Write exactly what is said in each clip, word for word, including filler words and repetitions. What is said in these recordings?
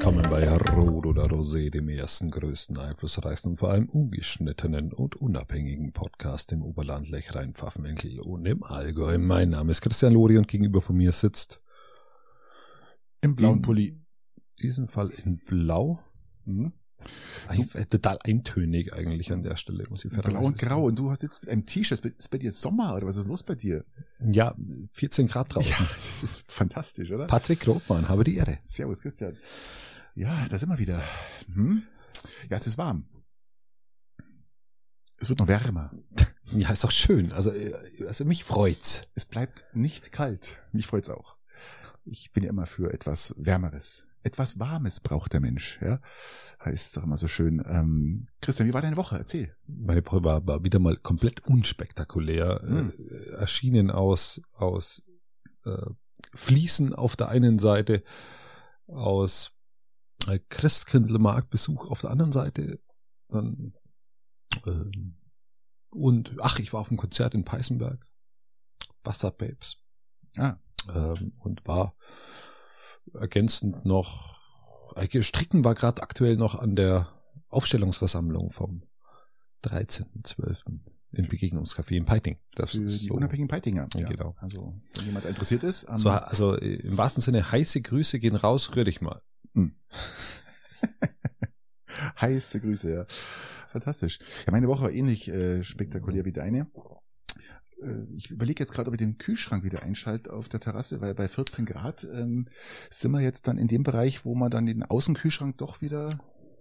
willkommen bei Rot oder Rosé, dem ersten, größten, einflussreichsten und vor allem ungeschnittenen und unabhängigen Podcast im Oberland, Lechrein, Pfaffenwinkel und im Allgäu. Mein Name ist Christian Lori und gegenüber von mir sitzt im blauen Pulli. In diesem Fall in Blau. Mhm. Ein, total eintönig eigentlich an der Stelle, muss ich Blau und Grau. Und du hast jetzt mit einem T-Shirt. Ist bei dir Sommer oder was ist los bei dir? Ja, vierzehn Grad draußen. Ja, das ist fantastisch, oder? Patrick Rothmann, habe die Ehre. Servus, Christian. Ja, da sind wir wieder. Hm? Ja, es ist warm. Es wird noch wärmer. Ja, ist auch schön. Also, also mich freut's. Es bleibt nicht kalt. Mich freut's auch. Ich bin ja immer für etwas Wärmeres. Etwas Warmes braucht der Mensch, ja. Heißt doch immer so schön. Ähm, Christian, wie war deine Woche? Erzähl. Meine Woche war, war wieder mal komplett unspektakulär. Hm. Äh, erschienen aus, aus äh, Fließen auf der einen Seite, aus äh, Christkindlmarktbesuch auf der anderen Seite. Dann, äh, und ach, ich war auf einem Konzert in Peißenberg. Wasserbabes. Ah. Ähm, und war ergänzend noch, Stricken war gerade aktuell noch an der Aufstellungsversammlung vom dreizehnten zwölften im Begegnungscafé in Peiting. Das Für die so unabhängigen Peitinger. Ja, genau. Also, wenn jemand interessiert ist. Das war, also im wahrsten Sinne, heiße Grüße gehen raus, rühr dich mal. Hm. Heiße Grüße, ja. Fantastisch. Ja, meine Woche war ähnlich äh, spektakulär wie deine. Ich überlege jetzt gerade, ob ich den Kühlschrank wieder einschalte auf der Terrasse, weil bei vierzehn Grad ähm, sind wir jetzt dann in dem Bereich, wo man dann den Außenkühlschrank doch wieder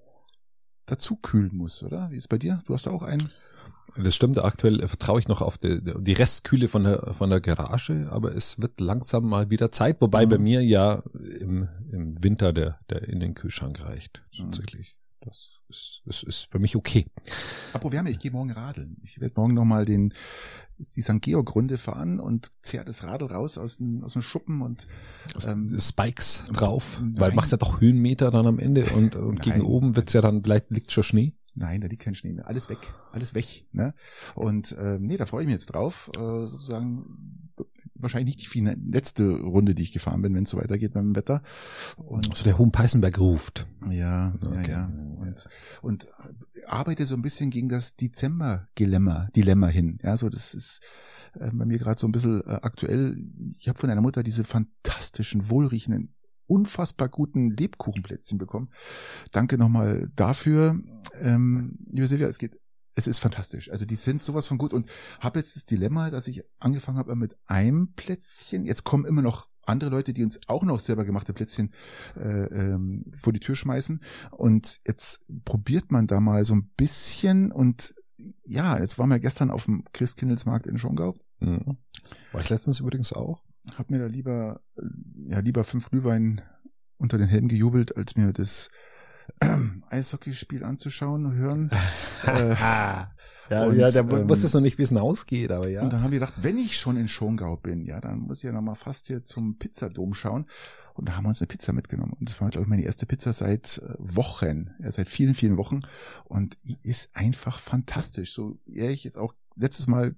dazu kühlen muss, oder? Wie ist es bei dir? Du hast da auch einen? Das stimmt, aktuell vertraue ich noch auf die, die Restkühle von der, von der Garage, aber es wird langsam mal wieder Zeit, wobei mhm. bei mir ja im, im Winter der, der in den Kühlschrank reicht, tatsächlich. Mhm. Das ist, ist, ist für mich okay. Apropos Wärme, ich gehe morgen radeln. Ich werde morgen nochmal den, die Sankt Georg-Runde fahren und zerr das Radl raus aus dem, aus dem Schuppen und ähm, Spikes drauf, nein. Weil machst ja doch Höhenmeter dann am Ende und, und gegen oben wird's ja dann, vielleicht liegt schon Schnee. Nein, da liegt kein Schnee mehr. Alles weg, alles weg. Ne? Und ähm, nee, da freue ich mich jetzt drauf. Äh, sozusagen wahrscheinlich nicht die letzte Runde, die ich gefahren bin, wenn es so weitergeht beim Wetter. Und also der Hohenpeißenberg ruft. Ja, okay. ja, ja. Und, und arbeite so ein bisschen gegen das Dezember-Dilemma Dilemma hin. Ja, so das ist äh, bei mir gerade so ein bisschen äh, aktuell. Ich habe von einer Mutter diese fantastischen, wohlriechenden, unfassbar guten Lebkuchenplätzchen bekommen. Danke nochmal dafür. Ähm, liebe Silvia, es geht, es ist fantastisch. Also die sind sowas von gut und habe jetzt das Dilemma, dass ich angefangen habe mit einem Plätzchen. Jetzt kommen immer noch andere Leute, die uns auch noch selber gemachte Plätzchen äh, ähm, vor die Tür schmeißen. Und jetzt probiert man da mal so ein bisschen und ja, jetzt waren wir gestern auf dem Christkindlesmarkt in Schongau. Mhm. War ich letztens übrigens auch. Hab mir da lieber, ja, lieber fünf Glühwein unter den Helm gejubelt, als mir das äh, Eishockeyspiel anzuschauen, hören. äh, ja, und, ja, der ähm, wusste es noch nicht, wie es ausgeht, aber ja. Und dann habe ich gedacht, wenn ich schon in Schongau bin, ja, dann muss ich ja nochmal fast hier zum Pizzadom schauen. Und da haben wir uns eine Pizza mitgenommen. Und das war, glaube ich, meine erste Pizza seit Wochen, ja, seit vielen, vielen Wochen. Und die ist einfach fantastisch. So eher ich jetzt auch letztes Mal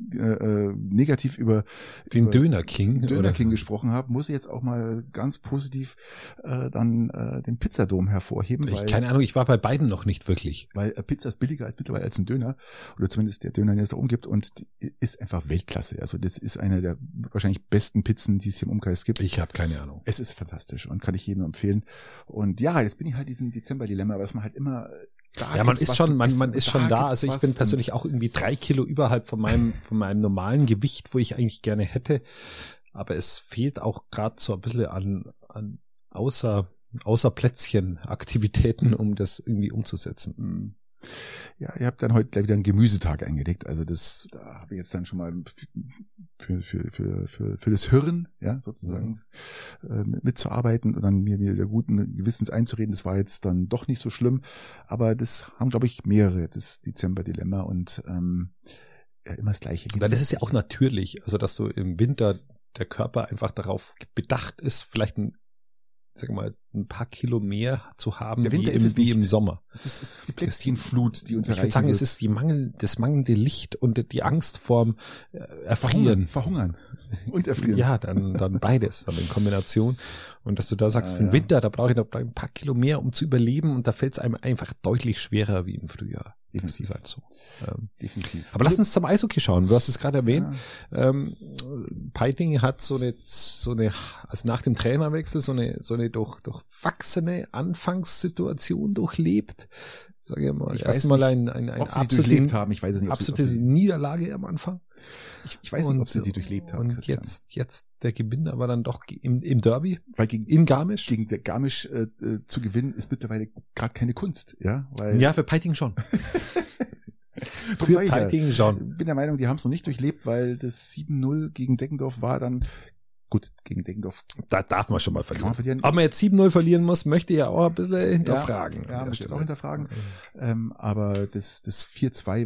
Äh, negativ über den über Döner King Döner oder? King gesprochen habe, muss ich jetzt auch mal ganz positiv äh, dann äh, den Pizzadom hervorheben. Ich weil, keine Ahnung, ich war bei beiden noch nicht wirklich. Weil äh, Pizza ist billiger als mittlerweile als ein Döner oder zumindest der Döner, den es da umgibt und die ist einfach Weltklasse. Also das ist eine der wahrscheinlich besten Pizzen, die es hier im Umkreis gibt. Ich habe keine Ahnung. Es ist fantastisch und kann ich jedem empfehlen. Und ja, jetzt bin ich halt diesen Dezember-Dilemma, was man halt immer Da ja, man ist schon, man, man ist schon da. Also ich bin persönlich auch irgendwie drei Kilo überhalb von meinem, von meinem normalen Gewicht, wo ich eigentlich gerne hätte. Aber es fehlt auch gerade so ein bisschen an, an außer, außer Plätzchen Aktivitäten, um das irgendwie umzusetzen. Ja, ihr habt dann heute gleich wieder einen Gemüsetag eingelegt. Also das, da habe ich jetzt dann schon mal für, für, für, für, für das Hirn, ja, sozusagen, mhm. äh, mitzuarbeiten und dann mir wieder guten Gewissens einzureden. Das war jetzt dann doch nicht so schlimm. Aber das haben, glaube ich, mehrere, das Dezember-Dilemma und ähm, ja, immer das Gleiche. Weil das ist ja auch natürlich, also dass du im Winter der Körper einfach darauf bedacht ist, vielleicht ein sag mal, ein paar Kilo mehr zu haben Der wie, Winter im, ist es wie nicht. im Sommer. Es ist, es ist die Plextinflut, die uns Ich würde erreichen sagen, wird. es ist die Mangel, das mangelnde Licht und die Angst vorm äh, Erfrieren. Verhungern. Verhungern. Und erfrieren. Ja, dann, dann beides, dann in Kombination. Und dass du da sagst, Ah, für den ja. Winter, da brauche ich noch ein paar Kilo mehr, um zu überleben. Und da fällt es einem einfach deutlich schwerer wie im Frühjahr. Das Definitiv. ist halt so. Ähm, Definitiv. aber lass uns zum Eishockey schauen. Du hast es gerade erwähnt. Ja. Ähm, Peiting hat so eine, so eine, also nach dem Trainerwechsel so eine, so eine durch, durchwachsene Anfangssituation durchlebt. Sag ich mal, Ich weiß erstmal nicht, ein, ein, ein ob sie die durchlebt absolute, haben, ich weiß es nicht. Ob sie, ob absolute sie, Niederlage am Anfang. ich, ich weiß nicht, ob sie die durchlebt haben, Und Christian. jetzt, jetzt der Gewinn aber dann doch im, im Derby, Weil gegen, in Garmisch. gegen der Garmisch äh, äh, zu gewinnen, ist mittlerweile gerade keine Kunst. Ja, weil Ja, für Peiting schon. Drum Für sag ich ja, Peiting schon. Ich bin der Meinung, die haben es noch nicht durchlebt, weil das sieben null gegen Deggendorf war dann, gut, gegen Deggendorf Da darf man schon mal kann verlieren. man verlieren. Ob man jetzt sieben null verlieren muss, möchte ich ja auch ein bisschen hinterfragen. Ja, möchte ich jetzt auch hinterfragen. Mhm. Ähm, aber das, das vier zwei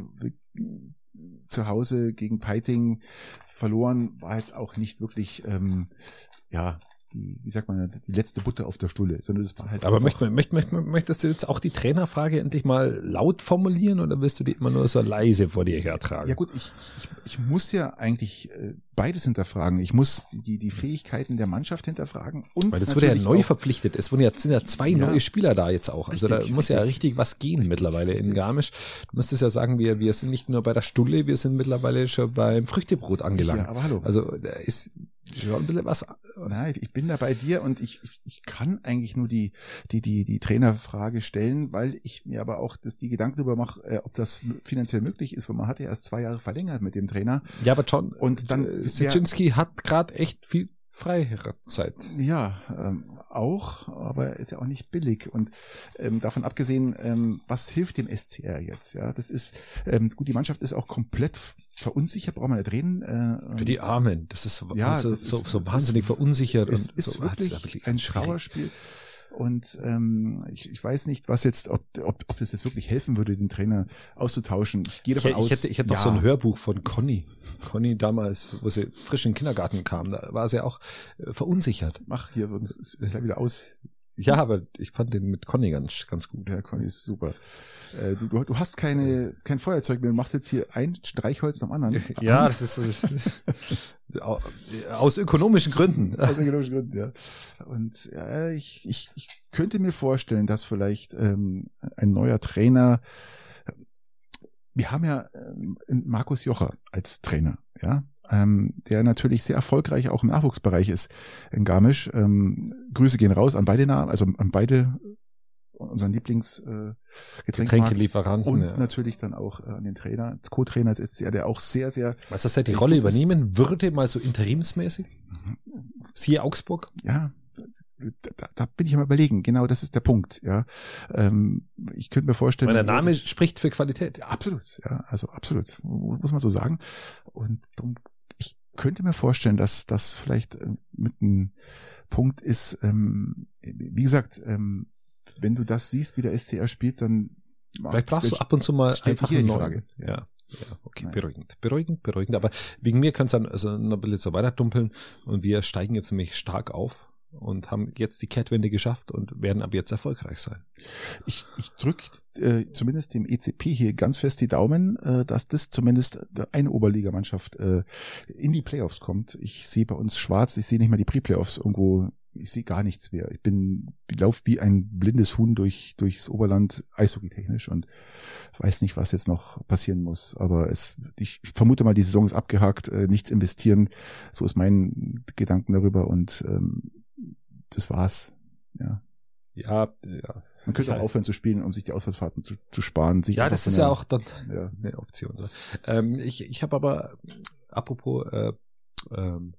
zu Hause gegen Peiting verloren war jetzt auch nicht wirklich, ähm, ja, die, wie sagt man, die letzte Butter auf der Stulle, sondern das war halt Aber einfach- möcht, möcht, möcht, möchtest du jetzt auch die Trainerfrage endlich mal laut formulieren oder willst du die immer nur so leise vor dir hertragen? Ja gut, ich, ich, ich muss ja eigentlich äh, beides hinterfragen. Ich muss die, die Fähigkeiten der Mannschaft hinterfragen. Und Weil das wurde ja natürlich neu auch- verpflichtet. Es wurden ja, sind ja zwei Ja. neue Spieler da jetzt auch. Also Richtig, da muss ja richtig. richtig was gehen Richtig, mittlerweile in richtig. Garmisch. Du müsstest ja sagen, wir, wir sind nicht nur bei der Stulle, wir sind mittlerweile schon beim Früchtebrot angelangt. Ja, aber hallo. Also da ist schon ein bisschen was. Nein, ich bin da bei dir und ich, ich, ich kann eigentlich nur die, die, die, die Trainerfrage stellen, weil ich mir aber auch das, die Gedanken darüber mache, äh, ob das finanziell möglich ist, weil man hat ja erst zwei Jahre verlängert mit dem Trainer. Ja, aber John, Und dann äh, ist ja- Sitschinski hat gerade echt viel Freizeit. Ja, ähm, auch, aber er ist ja auch nicht billig. Und ähm, davon abgesehen, ähm, was hilft dem S C R jetzt? Ja, das ist, ähm, gut, die Mannschaft ist auch komplett f- verunsichert, braucht man nicht reden. Äh, Die Armen, das ist so, Ja, so, das so, ist- so wahnsinnig verunsichert. Es und ist so, wirklich das ist ein schwierig. Trauerspiel. Und ähm, ich, ich weiß nicht, was jetzt, ob, ob, ob das jetzt wirklich helfen würde, den Trainer auszutauschen. Ich gehe Ich, davon aus. ich hätte, ich hätte noch ja, so ein Hörbuch von Conny. Conny damals, wo sie frisch in den Kindergarten kam, da war sie auch äh, verunsichert. Mach hier, sonst ist gleich wieder aus. Ja, aber ich fand den mit Conny ganz, ganz gut. Ja, Conny ist super. Äh, du, du, du hast keine, kein Feuerzeug mehr, du machst jetzt hier ein Streichholz nach dem anderen. Ja, das ist, das ist aus ökonomischen Gründen. Aus ökonomischen Gründen, ja. Und ja, ich, ich, ich könnte mir vorstellen, dass vielleicht ähm, ein neuer Trainer, wir haben ja ähm, Markus Jocher als Trainer, ja, ähm, der natürlich sehr erfolgreich auch im Nachwuchsbereich ist in Garmisch. Ähm, Grüße gehen raus an beide Namen, also an beide unseren Lieblings äh, Getränkemarkt Getränkelieferanten. und ja. natürlich dann auch äh, an den Trainer, als Co-Trainer als S C R, der auch sehr, sehr, Was das er die Wie Rolle gut ist- übernehmen würde, mal so interimsmäßig? Siehe Augsburg. ja, da, da bin ich am Überlegen. Genau, das ist der Punkt. Ja, ähm, ich könnte mir vorstellen, Weil der wenn er Name das- spricht für Qualität. ja, absolut, ja, also absolut, muss man so sagen. Und drum, ich könnte mir vorstellen, dass das vielleicht äh, mit einem Punkt ist. Ähm, wie gesagt, ähm, wenn du das siehst, wie der S C R spielt, dann Vielleicht brauchst du ab und zu mal stellt einfach sich einen hier die neuen. Frage. Ja. Ja, okay, Nein. beruhigend, beruhigend, beruhigend. Aber wegen mir kannst du dann also noch ein bisschen so weiter dumpeln und wir steigen jetzt nämlich stark auf und haben jetzt die Kehrtwende geschafft und werden ab jetzt erfolgreich sein. Ich, ich drücke äh, zumindest dem E C P hier ganz fest die Daumen, äh, dass das zumindest eine Oberligamannschaft äh, in die Playoffs kommt. Ich sehe bei uns schwarz, ich sehe nicht mal die Pre-Playoffs irgendwo, ich sehe gar nichts mehr. Ich bin, ich laufe wie ein blindes Huhn durch durchs Oberland, eishockeytechnisch, und weiß nicht, was jetzt noch passieren muss. Aber es, ich vermute mal, die Saison ist abgehakt, äh, nichts investieren. So ist mein Gedanken darüber, und ähm, das war's. Ja. Ja, ja. Man könnte auch aufhören zu spielen, um sich die Auswärtsfahrten zu, zu sparen. Sich Ja, einfach das von ist der- ja auch dann Ja. eine Option. So. Ähm, ich ich habe aber, apropos äh, ähm,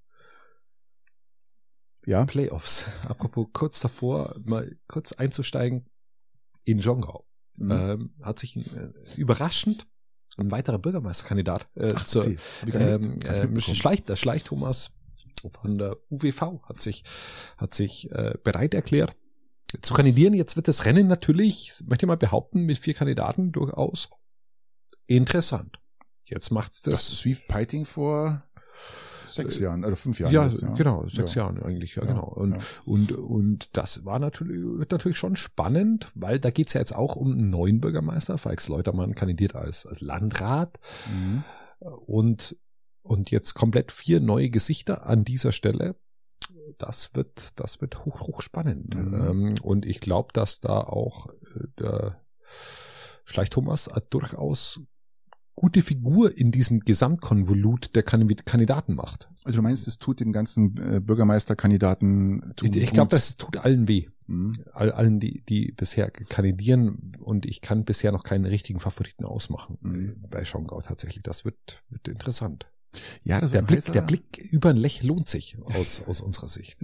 Ja. Playoffs, apropos kurz davor, mal kurz einzusteigen in Jongau. Mhm. Ähm, hat sich äh, überraschend ein weiterer Bürgermeisterkandidat äh, Ach, zur, erzähl. Hab ich gar nicht- ähm, gar nicht äh, mitbekommen. Schleich, der Schleich Thomas von der U W V hat sich hat sich äh, bereit erklärt zu kandidieren. Jetzt wird das Rennen natürlich, möchte ich mal behaupten, mit vier Kandidaten durchaus interessant. Jetzt macht's das. Das ist wie Peiting vor sechs Jahren oder fünf Jahren. Ja, jetzt, ja. genau, sechs ja. Jahren eigentlich, ja, ja genau. Und, ja. und, und das war natürlich, wird natürlich schon spannend, weil da geht's ja jetzt auch um einen neuen Bürgermeister. Falks Leutermann kandidiert als, als Landrat. Mhm. Und, und jetzt komplett vier neue Gesichter an dieser Stelle. Das wird, das wird hoch, hoch spannend. Mhm. Ähm, und ich glaube, dass da auch äh, der Schleich Thomas als durchaus gute Figur in diesem Gesamtkonvolut der Kandidaten macht. Also du meinst, es tut den ganzen äh, Bürgermeisterkandidaten Ich, ich glaube, das tut allen weh. Mhm. All, allen, die, die bisher kandidieren, und ich kann bisher noch keinen richtigen Favoriten ausmachen. Mhm. Bei Schongau tatsächlich. Das wird, wird interessant. Ja, das Der wird Blick, heißer. der Blick über ein Lech lohnt sich aus, aus unserer Sicht.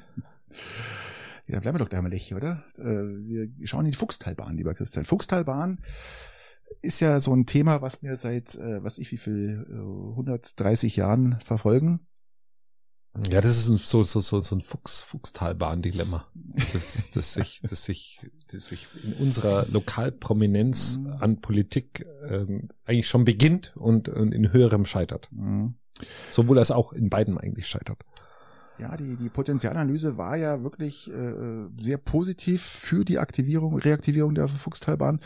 Ja, dann bleiben wir doch da mal Lech, oder? Wir schauen in die Fuchstalbahn, lieber Christian. Fuchstalbahn ist ja so ein Thema, was wir seit, was ich, wie viel, hundertdreißig Jahren verfolgen. Ja, das ist ein, so, so, so, so ein Fuchs, Fuchstalbahn-Dilemma. Das ist, das sich, das sich, das sich in unserer Lokalprominenz Mhm. an Politik ähm, eigentlich schon beginnt und, und in höherem scheitert. Mhm. Sowohl als auch in beiden eigentlich scheitert. Ja, die, die Potenzialanalyse war ja wirklich äh, sehr positiv für die Aktivierung, Reaktivierung der Fuchstalbahn.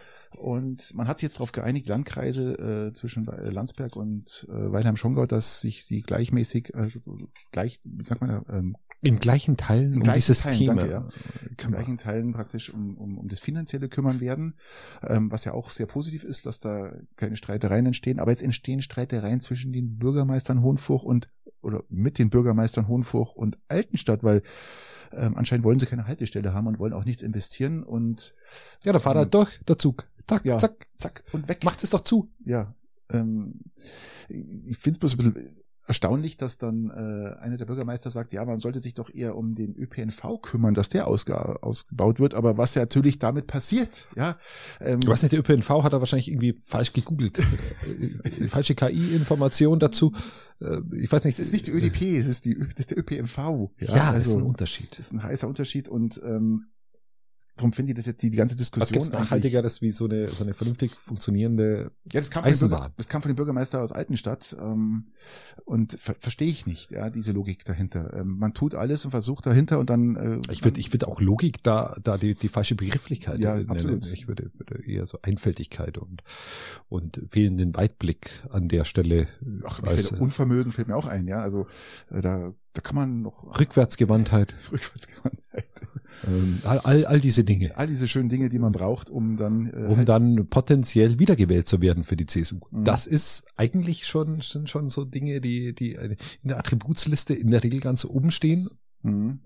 Und man hat sich jetzt darauf geeinigt, Landkreise äh, zwischen Landsberg und äh, Weilheim-Schongau, dass sich sie gleichmäßig, also gleich, wie sagt man da, ähm, In gleichen Teilen in um gleichen dieses Teilen, Thema. danke, ja. in gleichen Teilen praktisch um, um, um das Finanzielle kümmern werden, ähm, was ja auch sehr positiv ist, dass da keine Streitereien entstehen. Aber jetzt entstehen Streitereien zwischen den Bürgermeistern Hohenfurch und oder mit den Bürgermeistern Hohenfurch und Altenstadt, weil ähm, anscheinend wollen sie keine Haltestelle haben und wollen auch nichts investieren und Ja, da fahrt halt durch, der Zug. Zack, ja, zack. zack und weg. Macht es doch zu. Ja, ähm, ich finde es bloß ein bisschen erstaunlich, dass dann äh, einer der Bürgermeister sagt, ja, man sollte sich doch eher um den Ö P N V kümmern, dass der ausge- ausgebaut wird, aber was ja natürlich damit passiert, ja. Ähm, Ich weiß nicht, der Ö P N V hat er wahrscheinlich irgendwie falsch gegoogelt. Falsche K I-Information dazu. Ich weiß nicht. es ist nicht die Ö D P, es ist, die, das ist der Ö P N V. Ja, ja, das also, ist ein Unterschied. Das ist ein heißer Unterschied und ähm, darum finde ich das jetzt die, die ganze Diskussion. Was gibt's nachhaltiger, das wie so eine so eine vernünftig funktionierende Ja, das kam, von dem Eisenbahn. Bürger, das kam von dem Bürgermeister aus Altenstadt ähm, und ver verstehe ich nicht, ja, diese Logik dahinter. Ähm, man tut alles und versucht dahinter und dann äh, Ich würde ich würde auch Logik da da die die falsche Begrifflichkeit Ja, nennen. absolut. Ich würde, würde eher so Einfältigkeit und und fehlenden Weitblick an der Stelle. ach, als, fällt, Unvermögen fällt mir auch ein, ja, also äh, da da kann man noch Rückwärtsgewandtheit, Rückwärtsgewandtheit. ähm, all, all all diese Dinge, All diese schönen Dinge, die man braucht, um dann äh, um halt- dann potenziell wiedergewählt zu werden für die C S U. Mhm. Das ist eigentlich schon sind schon so Dinge, die die in der Attributsliste in der Regel ganz oben stehen. Mhm.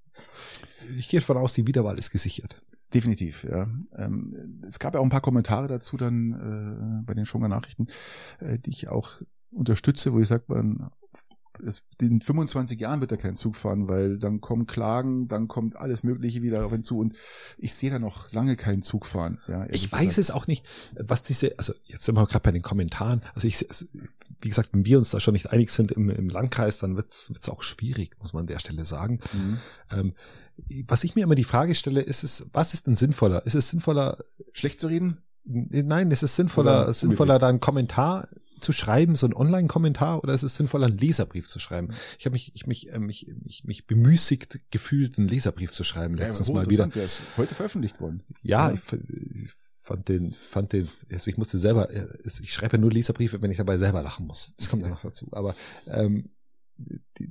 Ich gehe davon aus, die Wiederwahl ist gesichert. Definitiv, ja. Ähm, es gab ja auch ein paar Kommentare dazu dann äh, bei den Schonger Nachrichten, äh, die ich auch unterstütze, wo ich sage, man es, in fünfundzwanzig Jahren wird er keinen Zug fahren, weil dann kommen Klagen, dann kommt alles Mögliche wieder auf ihn zu und ich sehe da noch lange keinen Zug fahren. Ja, ehrlich Ich weiß gesagt. es auch nicht, was diese, also jetzt sind wir gerade bei den Kommentaren, also ich, wie gesagt, wenn wir uns da schon nicht einig sind im, im Landkreis, dann wird's wird's auch schwierig, muss man an der Stelle sagen. Mhm. Ähm, was ich mir immer die Frage stelle, ist es, was ist denn sinnvoller? Ist es sinnvoller, Schlecht zu reden? nein, ist es sinnvoller, Oder sinnvoller da einen Kommentar zu schreiben, so einen Online-Kommentar, oder ist es sinnvoller, einen Leserbrief zu schreiben? Ich habe mich, ich mich, äh, mich, mich, mich bemüßigt gefühlt, einen Leserbrief zu schreiben letztens ja, mal wieder. Der ist heute veröffentlicht worden. Ja, Ja. ich, ich fand den, fand den, also ich musste selber, ich schreibe ja nur Leserbriefe, wenn ich dabei selber lachen muss. Das kommt ja noch dazu. Aber ähm, die,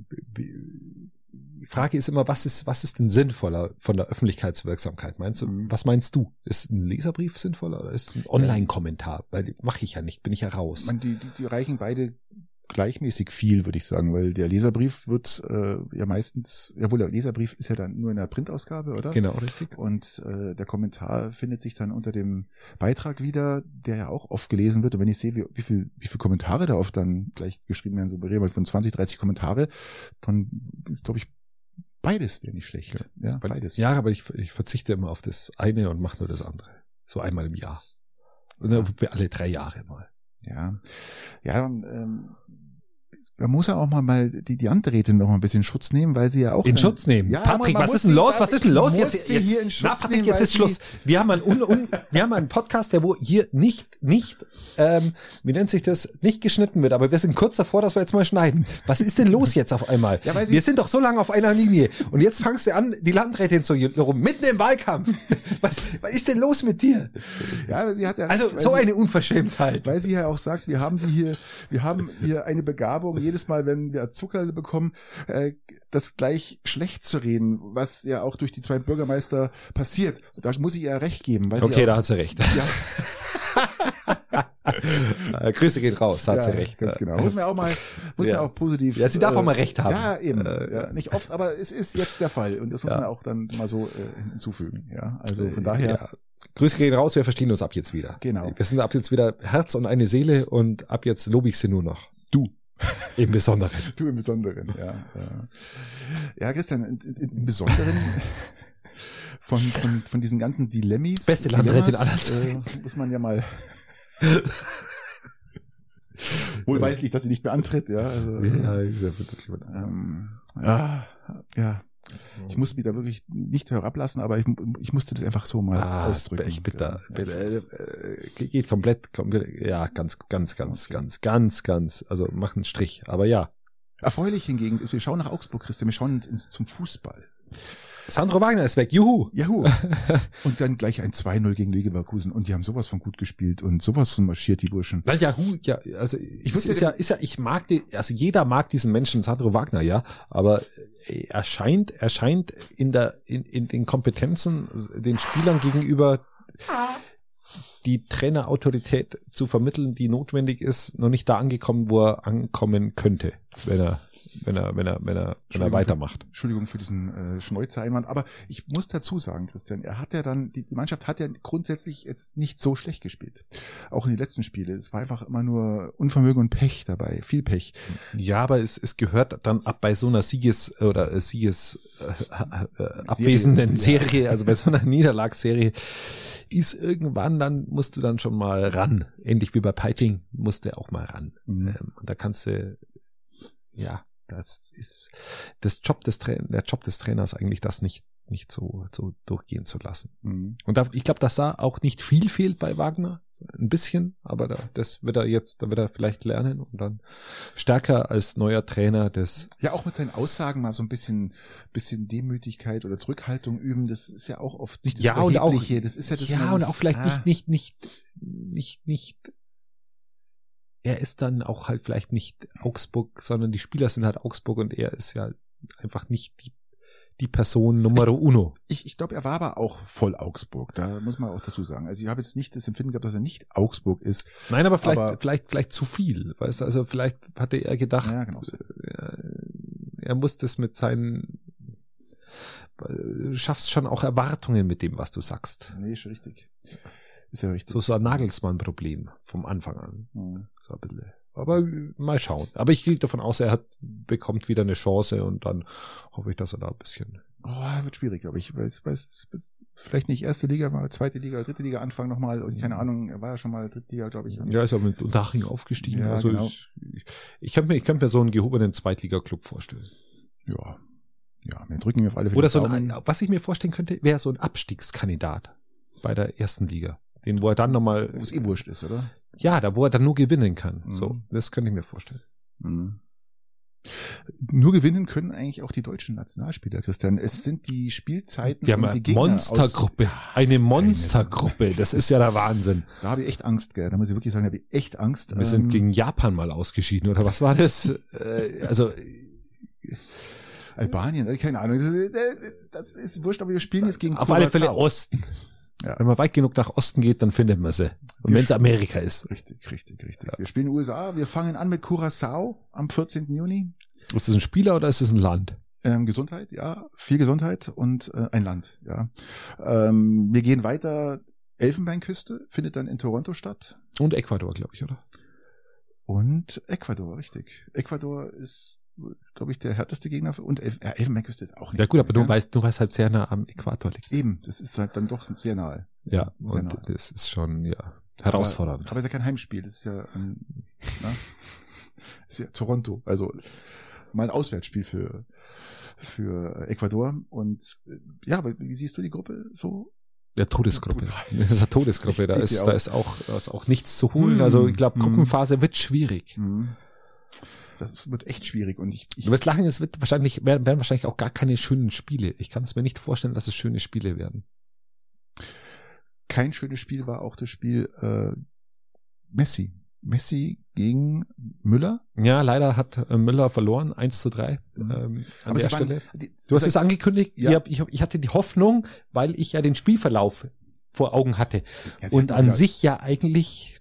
die, die Frage ist immer, was ist, was ist denn sinnvoller von der Öffentlichkeitswirksamkeit? Meinst du, Mhm. was meinst du? Ist ein Leserbrief sinnvoller oder ist ein Online-Kommentar? Weil mache ich ja nicht, bin ich ja raus. Man, die, die, die reichen beide gleichmäßig viel, würde ich sagen, weil der Leserbrief wird äh, ja meistens, jawohl, der Leserbrief ist ja dann nur in der Printausgabe, oder? Genau, richtig. Und äh, der Kommentar findet sich dann unter dem Beitrag wieder, der ja auch oft gelesen wird. Und wenn ich sehe, wie, wie viel wie viel Kommentare da oft dann gleich geschrieben werden, so reden wir von zwanzig, dreißig Kommentare, dann glaube ich, beides wäre nicht schlecht. Ja, ja beides. Ja, aber ich, ich verzichte immer auf das eine und mache nur das andere. So einmal im Jahr. Und dann alle drei Jahre mal. Ja, ja, ähm, da muss er auch mal, mal die, die Anwältin noch mal ein bisschen in Schutz nehmen, weil sie ja auch... In dann, Schutz nehmen? Ja, Patrick, man, man was ist denn los? Was ist denn los jetzt? jetzt hier in Schutz Na, Patrick, nehmen, jetzt ist sie, Schluss. Wir haben einen, un, un, wir haben einen Podcast, der wo hier nicht, nicht, ähm, wie nennt sich das, nicht geschnitten wird, aber wir sind kurz davor, dass wir jetzt mal schneiden. Was ist denn los jetzt auf einmal? Ja, weil sie, wir sind doch so lange auf einer Linie und jetzt fangst du an, die Landrätin zu rum, mitten im Wahlkampf. Was, was ist denn los mit dir? Ja, aber sie hat ja... Also, so sie, eine Unverschämtheit. Weil sie ja auch sagt, wir haben die hier, wir haben hier eine Begabung, jedes Mal, wenn wir Zuckerle bekommen, äh, das gleich schlecht zu reden, was ja auch durch die zwei Bürgermeister passiert. Da muss ich ihr recht geben. Weil Okay, sie auch, da hat sie recht. Ja. äh, Grüße geht raus, hat ja, sie recht. Ganz genau. Muss man auch mal, muss ja. man auch positiv. Ja, sie darf äh, auch mal recht haben. Ja, eben. Äh, ja, nicht oft, aber es ist jetzt der Fall und das muss ja. man auch dann mal so äh, hinzufügen. Ja, also von daher. Ja. Grüße gehen raus, wir verstehen uns ab jetzt wieder. Genau. Wir sind ab jetzt wieder Herz und eine Seele und ab jetzt lobe ich sie nur noch. Du. Im Besonderen. Du im Besonderen, ja. Ja, ja Christian, im Besonderen von, von, von diesen ganzen Dilemmis. Beste Landrätin aller Zeiten. Äh, muss man ja mal wohlweislich, dass sie nicht mehr antritt, ja. Also, ja, ja, ähm, ja, ja. Ich musste mich da wirklich nicht herablassen, aber ich, ich musste das einfach so mal ah, ausdrücken. Ich bitte, ja, bitte äh, geht komplett, komplett, ja, ganz, ganz, ganz, okay. ganz, ganz, ganz, also mach einen Strich, aber ja. Erfreulich hingegen ist, wir schauen nach Augsburg, Christian, wir schauen ins, zum Fußball. Sandro Wagner ist weg, juhu. Juhu. Und dann gleich ein zwei null gegen Leverkusen und die haben sowas von gut gespielt und sowas von marschiert, die Burschen. Na ja, hu, ja, also ich ist, ist ja, ist ja, ich mag die, also jeder mag diesen Menschen, Sandro Wagner, ja, aber er scheint, er scheint in der, in, in den Kompetenzen den Spielern gegenüber die Trainerautorität zu vermitteln, die notwendig ist, noch nicht da angekommen, wo er ankommen könnte, wenn er wenn er, wenn er, wenn er, wenn er weitermacht. Für, Entschuldigung für diesen äh, Schnäuzer-Einwand, aber ich muss dazu sagen, Christian, er hat ja dann, die, die Mannschaft hat ja grundsätzlich jetzt nicht so schlecht gespielt. Auch in den letzten Spielen. Es war einfach immer nur Unvermögen und Pech dabei, viel Pech. Ja, aber es, es gehört dann ab bei so einer Sieges- oder Sieges äh, äh, abwesenden Serie, Serie, also bei so einer Niederlagsserie, ist irgendwann, dann musst du dann schon mal ran. Ähnlich wie bei Peiting musst du auch mal ran. Mhm. Ähm, und da kannst du, ja, das ist das Job des Trainers, der Job des Trainers eigentlich, das nicht nicht so so durchgehen zu lassen. Mhm. Und da, ich glaube, dass da auch nicht viel fehlt bei Wagner, ein bisschen, aber da, das wird er jetzt, da wird er vielleicht lernen und dann stärker als neuer Trainer das. Ja, auch mit seinen Aussagen mal so ein bisschen bisschen Demütigkeit oder Zurückhaltung üben. Das ist ja auch oft nicht das ja, und auch, das ist ja das. Ja, das, und auch vielleicht ah. nicht nicht nicht nicht nicht er ist dann auch halt vielleicht nicht Augsburg, sondern die Spieler sind halt Augsburg und er ist ja einfach nicht die, die Person Numero uno. Ich, ich glaube, er war aber auch voll Augsburg, da muss man auch dazu sagen. Also ich habe jetzt nicht das Empfinden gehabt, dass er nicht Augsburg ist. Nein, aber vielleicht, aber, vielleicht, vielleicht zu viel, weißt du, also vielleicht hatte er gedacht, ja, genau. er, er muss das mit seinen, du schaffst schon auch Erwartungen mit dem, was du sagst. Nee, ist richtig. Ist ja richtig. So, so ein Nagelsmann-Problem vom Anfang an. Mhm. So ein bisschen. Aber mal schauen. Aber ich gehe davon aus, er hat, bekommt wieder eine Chance und dann hoffe ich, dass er da ein bisschen. Oh, wird schwierig, glaube ich. Weiß, weiß, vielleicht nicht erste Liga, mal zweite Liga oder dritte Liga anfangen nochmal. Und keine Ahnung, er war ja schon mal dritte Liga, glaube ich. Ja, ist ja mit Unterhaching aufgestiegen. Ja, also genau. ich, ich könnte mir, ich könnte mir so einen gehobenen Zweitliga-Club vorstellen. Ja. Ja, wir drücken mir auf alle Fälle. Oder so ein, was ich mir vorstellen könnte, wäre so ein Abstiegskandidat bei der ersten Liga. Den, wo er dann nochmal. Wo es eh wurscht ist, oder? Ja, da wo er dann nur gewinnen kann. Mhm. So, das könnte ich mir vorstellen. Mhm. Nur gewinnen können eigentlich auch die deutschen Nationalspieler, Christian. Es sind die Spielzeiten. Die haben eine Monstergruppe. Eine Monstergruppe. Das ist ja der Wahnsinn. Da habe ich echt Angst, gell. Da muss ich wirklich sagen, da habe ich echt Angst. Wir ähm, sind gegen Japan mal ausgeschieden, oder was war das? äh, also Albanien, keine Ahnung. Das ist, das ist wurscht, aber wir spielen jetzt gegen auf alle Fälle Osten. Ja. Wenn man weit genug nach Osten geht, dann findet man sie. Und wenn es Amerika ist. Richtig, richtig, richtig. Ja. Wir spielen U S A. Wir fangen an mit Curaçao am vierzehnten Juni. Ist das ein Spieler oder ist das ein Land? Ähm, Gesundheit, ja. Viel Gesundheit und äh, ein Land, ja. Ähm, wir gehen weiter. Elfenbeinküste findet dann in Toronto statt. Und Ecuador, glaube ich, oder? Und Ecuador, richtig. Ecuador ist, glaube ich, der härteste Gegner. Und Elf- äh, Elfenbeinküste ist auch nicht. Ja gut, aber ja. du weißt, du weißt halt sehr nah am Äquator liegt. Eben, das ist halt dann doch sehr nahe. Ja, sehr und nahe. Das ist schon, ja, herausfordernd. Aber, aber es ist ja kein Heimspiel, das ist ja, ähm, na? ist ja Toronto, also mal ein Auswärtsspiel für für Ecuador. Und ja, wie siehst du die Gruppe so? Ja, Todesgruppe. Das ist eine Todesgruppe. Da ist, auch. da ist auch, da ist auch nichts zu holen. Also ich glaube, Gruppenphase wird schwierig. Das wird echt schwierig. Und ich, ich du wirst lachen, es wird wahrscheinlich, werden, werden wahrscheinlich auch gar keine schönen Spiele. Ich kann es mir nicht vorstellen, dass es schöne Spiele werden. Kein schönes Spiel war auch das Spiel äh, Messi. Messi gegen Müller. Ja, leider hat äh, Müller verloren, eins zu drei ähm, an Aber der sie waren- Stelle. die- Du hast es angekündigt, Ja. ich, hab, ich, hab, ich hatte die Hoffnung, weil ich ja den Spielverlauf vor Augen hatte. Ja, sie Und hatten an ja- sich ja eigentlich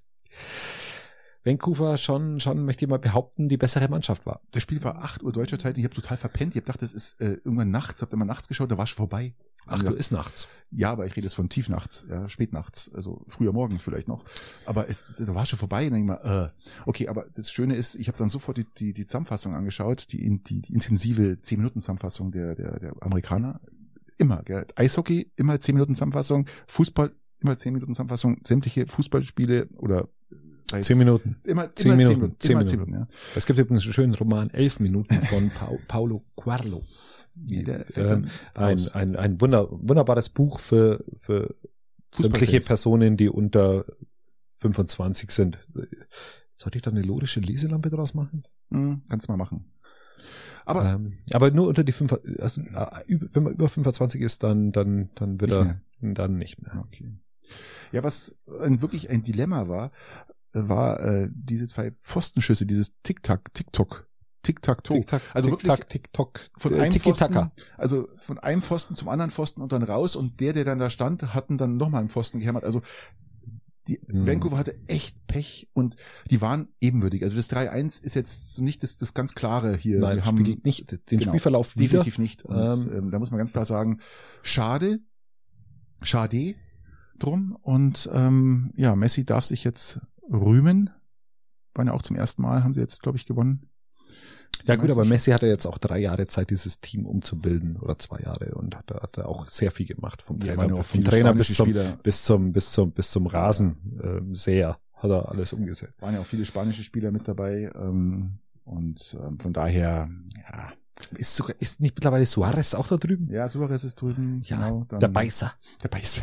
Vancouver schon, schon möchte ich mal behaupten, die bessere Mannschaft war. Das Spiel war acht Uhr deutscher Zeit und ich habe total verpennt. Ich habe gedacht, das ist äh, irgendwann nachts. Hab immer nachts geschaut, da war schon vorbei. Acht Uhr ist nachts. Ja, aber ich rede jetzt von tiefnachts, ja, spätnachts, also früher morgens vielleicht noch. Aber es, da war schon vorbei. Und dann denk ich mal, äh, okay, aber das Schöne ist, ich habe dann sofort die, die, die Zusammenfassung angeschaut, die, die, die intensive zehn Minuten Zusammenfassung der, der, der Amerikaner. Immer, gell? Eishockey, immer zehn Minuten Zusammenfassung, Fußball, immer zehn Minuten Zusammenfassung, sämtliche Fußballspiele oder sei es Zehn Minuten. Immer, Zehn immer Minuten. zehn Minuten. Zehn Immer Minuten. zehn Minuten, ja. Es gibt übrigens einen schönen Roman, Elf Minuten von pa Paulo Coelho. Wie der fällt Ähm, dann ein, raus. ein, ein wunder, wunderbares Buch für, für sämtliche Fußballfans. Personen, die unter fünfundzwanzig sind. Sollte ich da eine logische Leselampe draus machen? Hm, kannst du mal machen. Aber ähm, aber nur unter die fünf, also, äh, über- wenn man über fünfundzwanzig ist, dann, dann, dann wird Nicht er, mehr. dann nicht mehr. okay. Ja, was ein, wirklich ein Dilemma war, war äh, diese zwei Pfostenschüsse, dieses Tic-Tac, Tic-Toc, Tic-Tac-Toe. Tic-Tac, Also Tic-Tac, wirklich Tic-Toc, von äh, einem Tiki-Taka. Pfosten, also von einem Pfosten zum anderen Pfosten und dann raus und der, der dann da stand, hatten dann nochmal einen Pfosten gehämmert. Also die Mhm. Vancouver hatte echt Pech und die waren ebenwürdig. Also das drei eins ist jetzt nicht das, das ganz klare hier. Nein, Wir haben spiegelt nicht den genau, Spielverlauf wieder. definitiv nicht. Und Ähm, ähm, da muss man ganz klar sagen, schade, schade drum. Und ähm, ja, Messi darf sich jetzt rühmen. Waren ja auch zum ersten Mal, haben sie jetzt, glaube ich, gewonnen. Ja gut, aber Messi hatte jetzt auch drei Jahre Zeit, dieses Team umzubilden oder zwei Jahre und hat, hat er auch sehr viel gemacht vom Ja, Trainer, waren ja auch vom viele Trainer bis spanische zum, Spieler. bis zum bis zum bis zum Rasen ähm, sehr hat er alles umgesetzt. Waren ja auch viele spanische Spieler mit dabei. Ähm, und ähm, von daher, ja. Ist sogar ist nicht mittlerweile Suarez auch da drüben? Ja, Suarez ist drüben. Ja, genau, dann, der Beißer. Der Beißer.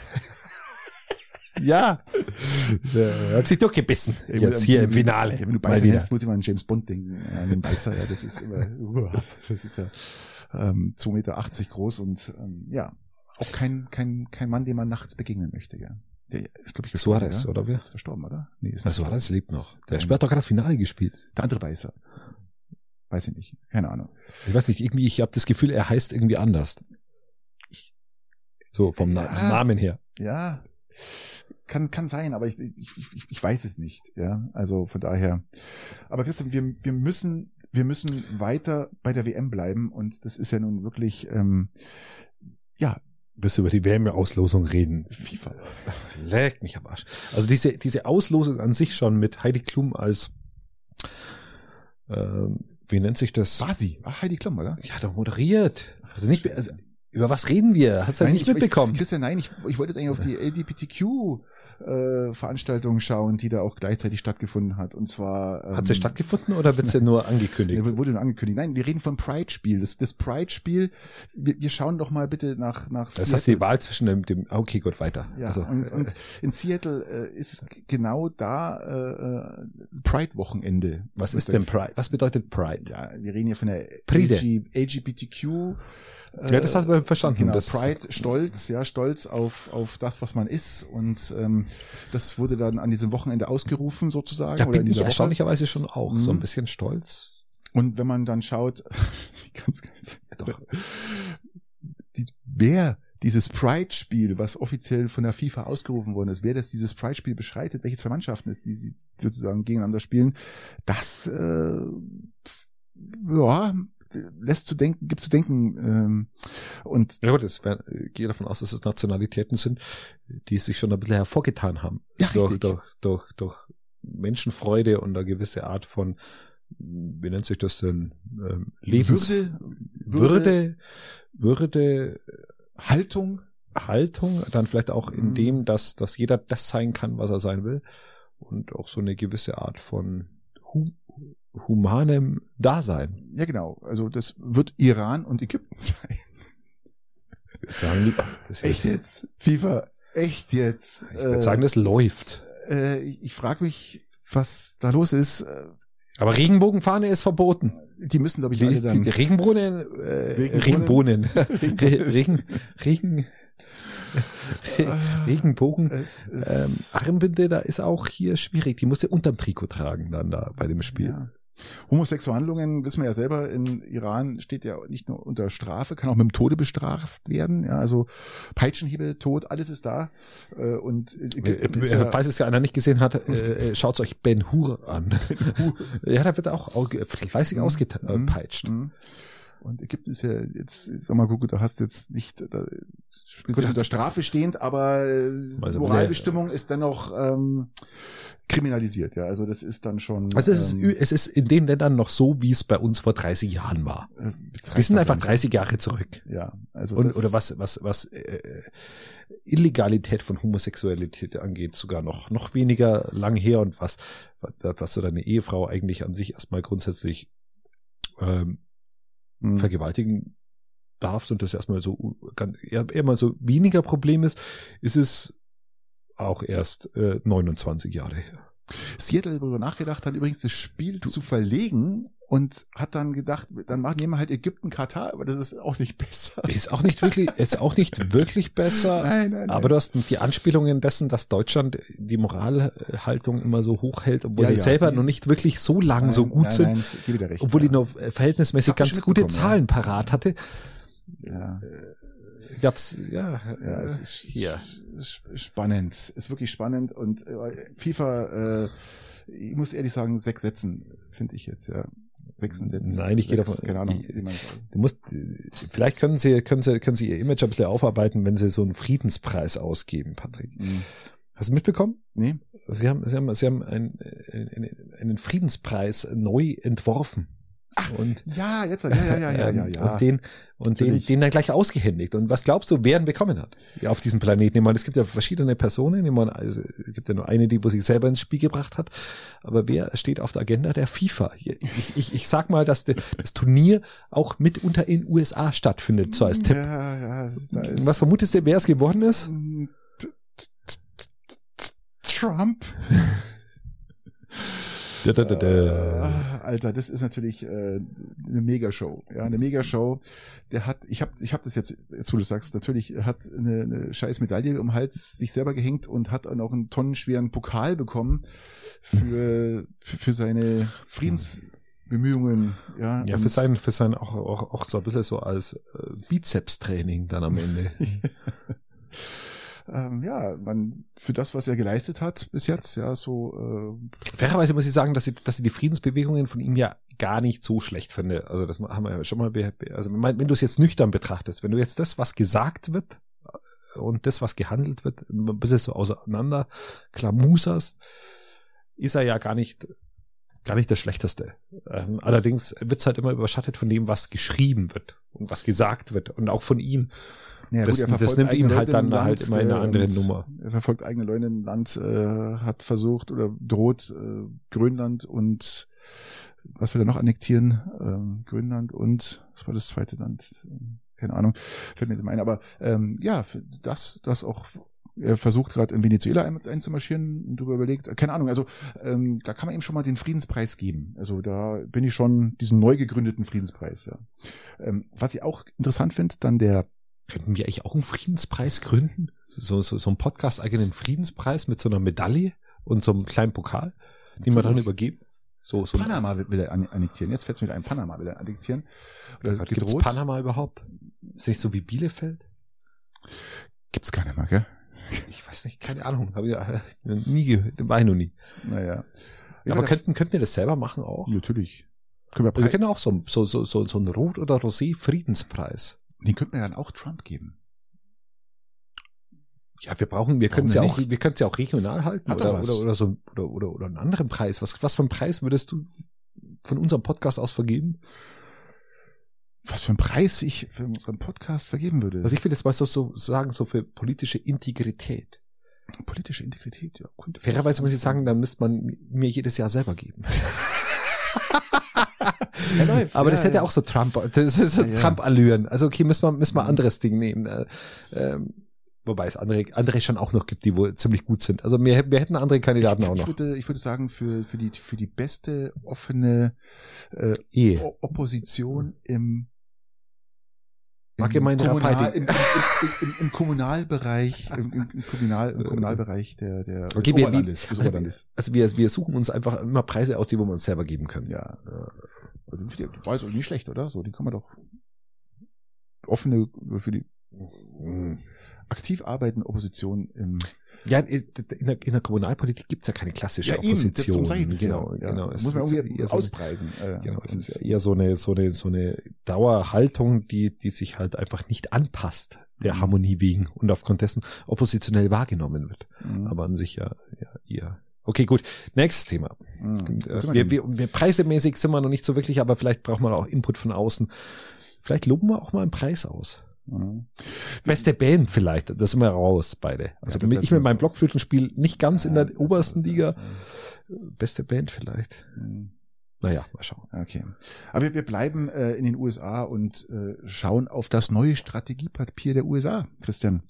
Ja. Der hat sich durchgebissen. Ey, Jetzt wenn- hier wenn- im Finale. Ja, wenn du Mal Beißer wieder. nennst, muss ich mal an James Bond denken. Ja, an den Beißer, ja, das ist immer, uah, das ist ja ähm, zwei Meter achtzig groß und ähm, ja, auch kein, kein, kein Mann, dem man nachts begegnen möchte, gell. Der ist, glaube ich, gestorben, Suarez, ja? oder wer? Der ist verstorben, oder? Nee, ist Na, nicht Suarez lebt noch. Der Nein. hat doch gerade das Finale gespielt. der andere Beißer. Weiß ich nicht. Keine Ahnung. Ich weiß nicht, irgendwie, ich habe das Gefühl, er heißt irgendwie anders. So, vom Na Ja. Namen her. Ja, kann kann sein, aber ich, ich, ich, ich weiß es nicht. Ja, also von daher. Aber Christian, wir wir müssen wir müssen weiter bei der W M bleiben und das ist ja nun wirklich ähm, ja Bis wir über die W M-Auslosung reden. FIFA. Leck mich am Arsch. Also diese, diese Auslosung an sich schon mit Heidi Klum als, ähm, wie nennt sich das? War sie? Ach, Heidi Klum, oder? Ja, doch moderiert. Also nicht, also, über was reden wir? Hast du Nein, nicht ich, mitbekommen? Ich, Christian, nein, ich, ich wollte jetzt eigentlich auf die L G B T Q äh, Veranstaltung schauen, die da auch gleichzeitig stattgefunden hat. Und zwar ähm, Hat sie stattgefunden oder wird sie nur angekündigt? Ja, wurde nur angekündigt. Nein, wir reden von Pride-Spiel. Das, das Pride-Spiel, wir, wir schauen doch mal bitte nach nach Das heißt die Wahl zwischen dem, dem okay, gut, weiter. Ja, also, und, und in Seattle äh, ist es genau da äh, äh, Pride-Wochenende. was ist denn Pride? Was bedeutet Pride? Ja, wir reden hier von der Pride. L G B T Q. Äh, Ja, das hast du verstanden. Genau, Das- Pride, Stolz, ja, Stolz auf auf das, was man ist. Und ähm, das wurde dann an diesem Wochenende ausgerufen sozusagen. Da oder bin in ich dieser Woche. erstaunlicherweise schon auch so ein Mhm. bisschen stolz. Und wenn man dann schaut, ganz, ganz, Doch. die, wer dieses Pride-Spiel, was offiziell von der FIFA ausgerufen worden ist, wer das dieses Pride-Spiel beschreitet, welche zwei Mannschaften, die sie sozusagen gegeneinander spielen, das äh, ja lässt zu denken, gibt zu denken. Ähm, und Ja gut, es wär, ich gehe davon aus, dass es Nationalitäten sind, die sich schon ein bisschen hervorgetan haben. Ja, durch, richtig. durch, durch, durch Menschenfreude und eine gewisse Art von, wie nennt sich das denn, ähm, Lebens Würde, Würde, Würde, Haltung, Haltung, dann vielleicht auch in Mhm. dem, dass, dass jeder das sein kann, was er sein will und auch so eine gewisse Art von Hu humanem Dasein. Ja, genau. Also das wird Iran und Ägypten sein. Sagen die, das echt jetzt? FIFA, echt jetzt? Ich würde äh, sagen, das läuft. Äh, ich ich frage mich, was da los ist. Aber Regenbogenfahne ist verboten. Die müssen, glaube ich, die, alle dann... Die, die Regenbohnen, äh, Regenbohnen, Regen, Regen, Regenbogen, es, es, ähm, Armbinde, da ist auch hier schwierig. Die musst du unterm Trikot tragen dann da bei dem Spiel. Ja. Homosexuelle Handlungen, wissen wir ja selber, in Iran steht ja nicht nur unter Strafe, kann auch mit dem Tode bestraft werden. Ja, also Peitschenhiebe, Tod, alles ist da. Und äh, ja, falls es ja einer nicht gesehen hat, äh, schaut euch Ben Hur an. Ja, da wird auch fleißig mhm. ausgepeitscht. Mhm. Und Ägypten ist ja jetzt, sag mal, gut, da hast du jetzt nicht da, speziell unter Strafe stehend, aber also Moralbestimmung ja, ist dennoch ähm, kriminalisiert, ja. Also das ist dann schon. Also es ist, ähm, es ist in den Ländern noch so, wie es bei uns vor dreißig Jahren war. Wir sind einfach dreißig Jahre zurück. Ja, also und oder was was was äh, Illegalität von Homosexualität angeht, sogar noch noch weniger lang her und was, dass du deine Ehefrau eigentlich an sich erstmal grundsätzlich ähm, hm. vergewaltigen darfst und das erstmal so ganz, eher, eher mal so weniger Problem ist, ist es auch erst äh, neunundzwanzig Jahre her. Seattle darüber nachgedacht hat, übrigens das Spiel zu verlegen und hat dann gedacht, dann machen wir halt Ägypten, Katar, aber das ist auch nicht besser. Ist auch nicht wirklich, ist auch nicht wirklich besser. Nein, nein, nein. Aber du hast die Anspielungen dessen, dass Deutschland die Moralhaltung immer so hoch hält, obwohl ja, sie ja, selber die, noch nicht wirklich so lang nein, so gut nein, sind, nein, gebe dir recht, obwohl ja. die noch verhältnismäßig ganz gute Zahlen ja. parat hatte. Ja. Gab's, ja, ja, es ist hier spannend, ist wirklich spannend und äh, FIFA, äh, ich muss ehrlich sagen, sechs Sätzen, finde ich jetzt, ja. Sechs Sätzen. Nein, ich gehe davon, keine Ahnung, wie man du musst, vielleicht können sie, können sie, können sie ihr Image ein bisschen aufarbeiten, wenn sie so einen Friedenspreis ausgeben, Patrick. Mhm. Hast du mitbekommen? Nee. Sie haben, sie haben, sie haben einen, einen, einen Friedenspreis neu entworfen. Ach, und, ja, jetzt, ja, ja, ja, ja, ja, ja. Und den, und den, den dann gleich ausgehändigt. Und was glaubst du, wer ihn bekommen hat? Ja, auf diesem Planeten. Ich meine, es gibt ja verschiedene Personen. Ich meine, also, es gibt ja nur eine, die, wo sich selber ins Spiel gebracht hat. Aber wer steht auf der Agenda? Der FIFA. Ich, ich, ich sag mal, dass das Turnier auch mitunter in U S A stattfindet, so als Tipp. Ja, ja, da ist was vermutest du, wer es geworden ist? Trump. Da, da, da, da. Äh, Alter, das ist natürlich äh, eine Megashow. Ja, eine Megashow. Der hat, ich habe, ich habe das jetzt, jetzt wo du sagst, natürlich hat eine, eine scheiß Medaille um den Hals sich selber gehängt und hat auch einen tonnenschweren Pokal bekommen für für, für seine Friedensbemühungen. Ja, ja, für sein, für sein auch auch auch so ein bisschen so als äh, Bizeps-Training dann am Ende. Ähm, ja, man, für das, was er geleistet hat bis jetzt, ja, so. Äh Fairerweise muss ich sagen, dass ich, dass ich die Friedensbewegungen von ihm ja gar nicht so schlecht finde. Also das haben wir ja schon mal, also wenn du es jetzt nüchtern betrachtest, wenn du jetzt das, was gesagt wird und das, was gehandelt wird, ein bisschen so auseinander klamuserst, ist er ja gar nicht, gar nicht das Schlechteste. Ähm, allerdings wird es halt immer überschattet von dem, was geschrieben wird und was gesagt wird und auch von ihm. Ja, das, gut, das nimmt ihm halt dann Land, halt immer eine andere Nummer. Er verfolgt eigene Leute im Land, äh, hat versucht oder droht äh, Grönland und was will er noch annektieren? Ähm, Grönland und was war das zweite Land? Keine Ahnung, fällt mir nicht ein. Aber ähm, ja, das, das auch. Er versucht gerade in Venezuela ein, einzumarschieren und darüber überlegt, keine Ahnung, also ähm, da kann man ihm schon mal den Friedenspreis geben. Also da bin ich schon diesen neu gegründeten Friedenspreis. Ja. Ähm, was ich auch interessant finde, dann der Könnten wir eigentlich auch einen Friedenspreis gründen? So, so, so einen Podcast-eigenen Friedenspreis mit so einer Medaille und so einem kleinen Pokal, den wir dann übergeben? So, so Panama will, will er annektieren. Jetzt fällt es mir wieder ein. Panama will er annektieren. Gibt es Panama überhaupt? Ist nicht so wie Bielefeld? Gibt's gar nicht mehr, gell? Ich weiß nicht, keine Ahnung. Habe ich äh, nie gehört. War ich noch nie. Naja. Ja, aber könnten, könnten wir das selber machen auch? Natürlich. Können wir, also wir können auch so, so, so, so, so einen Rot- oder Rosé-Friedenspreis. Den könnten wir dann auch Trump geben. Ja, wir brauchen, wir können es ja auch, wir können es ja auch regional halten Hat oder, oder, oder so, oder, oder, oder einen anderen Preis. Was, was für einen Preis würdest du von unserem Podcast aus vergeben? Was für einen Preis ich für unseren Podcast vergeben würde? Also ich will jetzt mal so, so sagen, so für politische Integrität. Politische Integrität, ja. Fairerweise muss ich sagen, dann müsste man mir jedes Jahr selber geben. Er läuft, Aber ja, das hätte ja. auch so Trump, das ist so Ja, ja. Trump-Allüren. Also okay, müssen wir, müssen wir anderes Ding nehmen. Äh, ähm, wobei es andere, andere schon auch noch gibt, die wohl ziemlich gut sind. Also wir, wir hätten andere Kandidaten ich, auch ich noch. Würde, ich würde sagen, für, für die, für die beste offene äh, Ehe. O- Opposition im Mag ihr meine Kommunal, Rapide? im, im, im, im, im Kommunalbereich, im, im, im, Kommunal, im Kommunalbereich der, der Okay, des wir, Oberlandes. wir, Des also, Oberlandes. also wir, wir suchen uns einfach immer Preise aus, die wir uns selber geben können. Ja. Also, die war jetzt auch nicht schlecht, oder? So, die kann man doch offene, für die aktiv arbeitende Opposition im Ja, in der, in der Kommunalpolitik gibt's ja keine klassische ja, Opposition. Eben, sag ich genau, ja. genau. Das Es muss man ist irgendwie eher so eine- auspreisen. Äh, Genau, es und- ist ja eher so eine, so eine, so eine Dauerhaltung, die, die sich halt einfach nicht anpasst, der Mhm. Harmonie wegen und aufgrund dessen oppositionell wahrgenommen wird. Mhm. Aber an sich ja, ja, eher. Okay, gut. Nächstes Thema. Mhm. Was sind Wir, denn? wir, wir, preisemäßig sind wir noch nicht so wirklich, aber vielleicht braucht man auch Input von außen. Vielleicht loben wir auch mal einen Preis aus. Mhm. Beste Band vielleicht, das sind wir raus, beide. Also Ja, das- mit, das ich mit sind meinem wir Blockflötenspiel nicht ganz in Ja, der das- obersten das- Liga. das- Beste Band vielleicht. Mhm. Naja, mal schauen. Okay. Aber wir, wir bleiben äh, in den U S A und äh, schauen auf das neue Strategiepapier der U S A, Christian.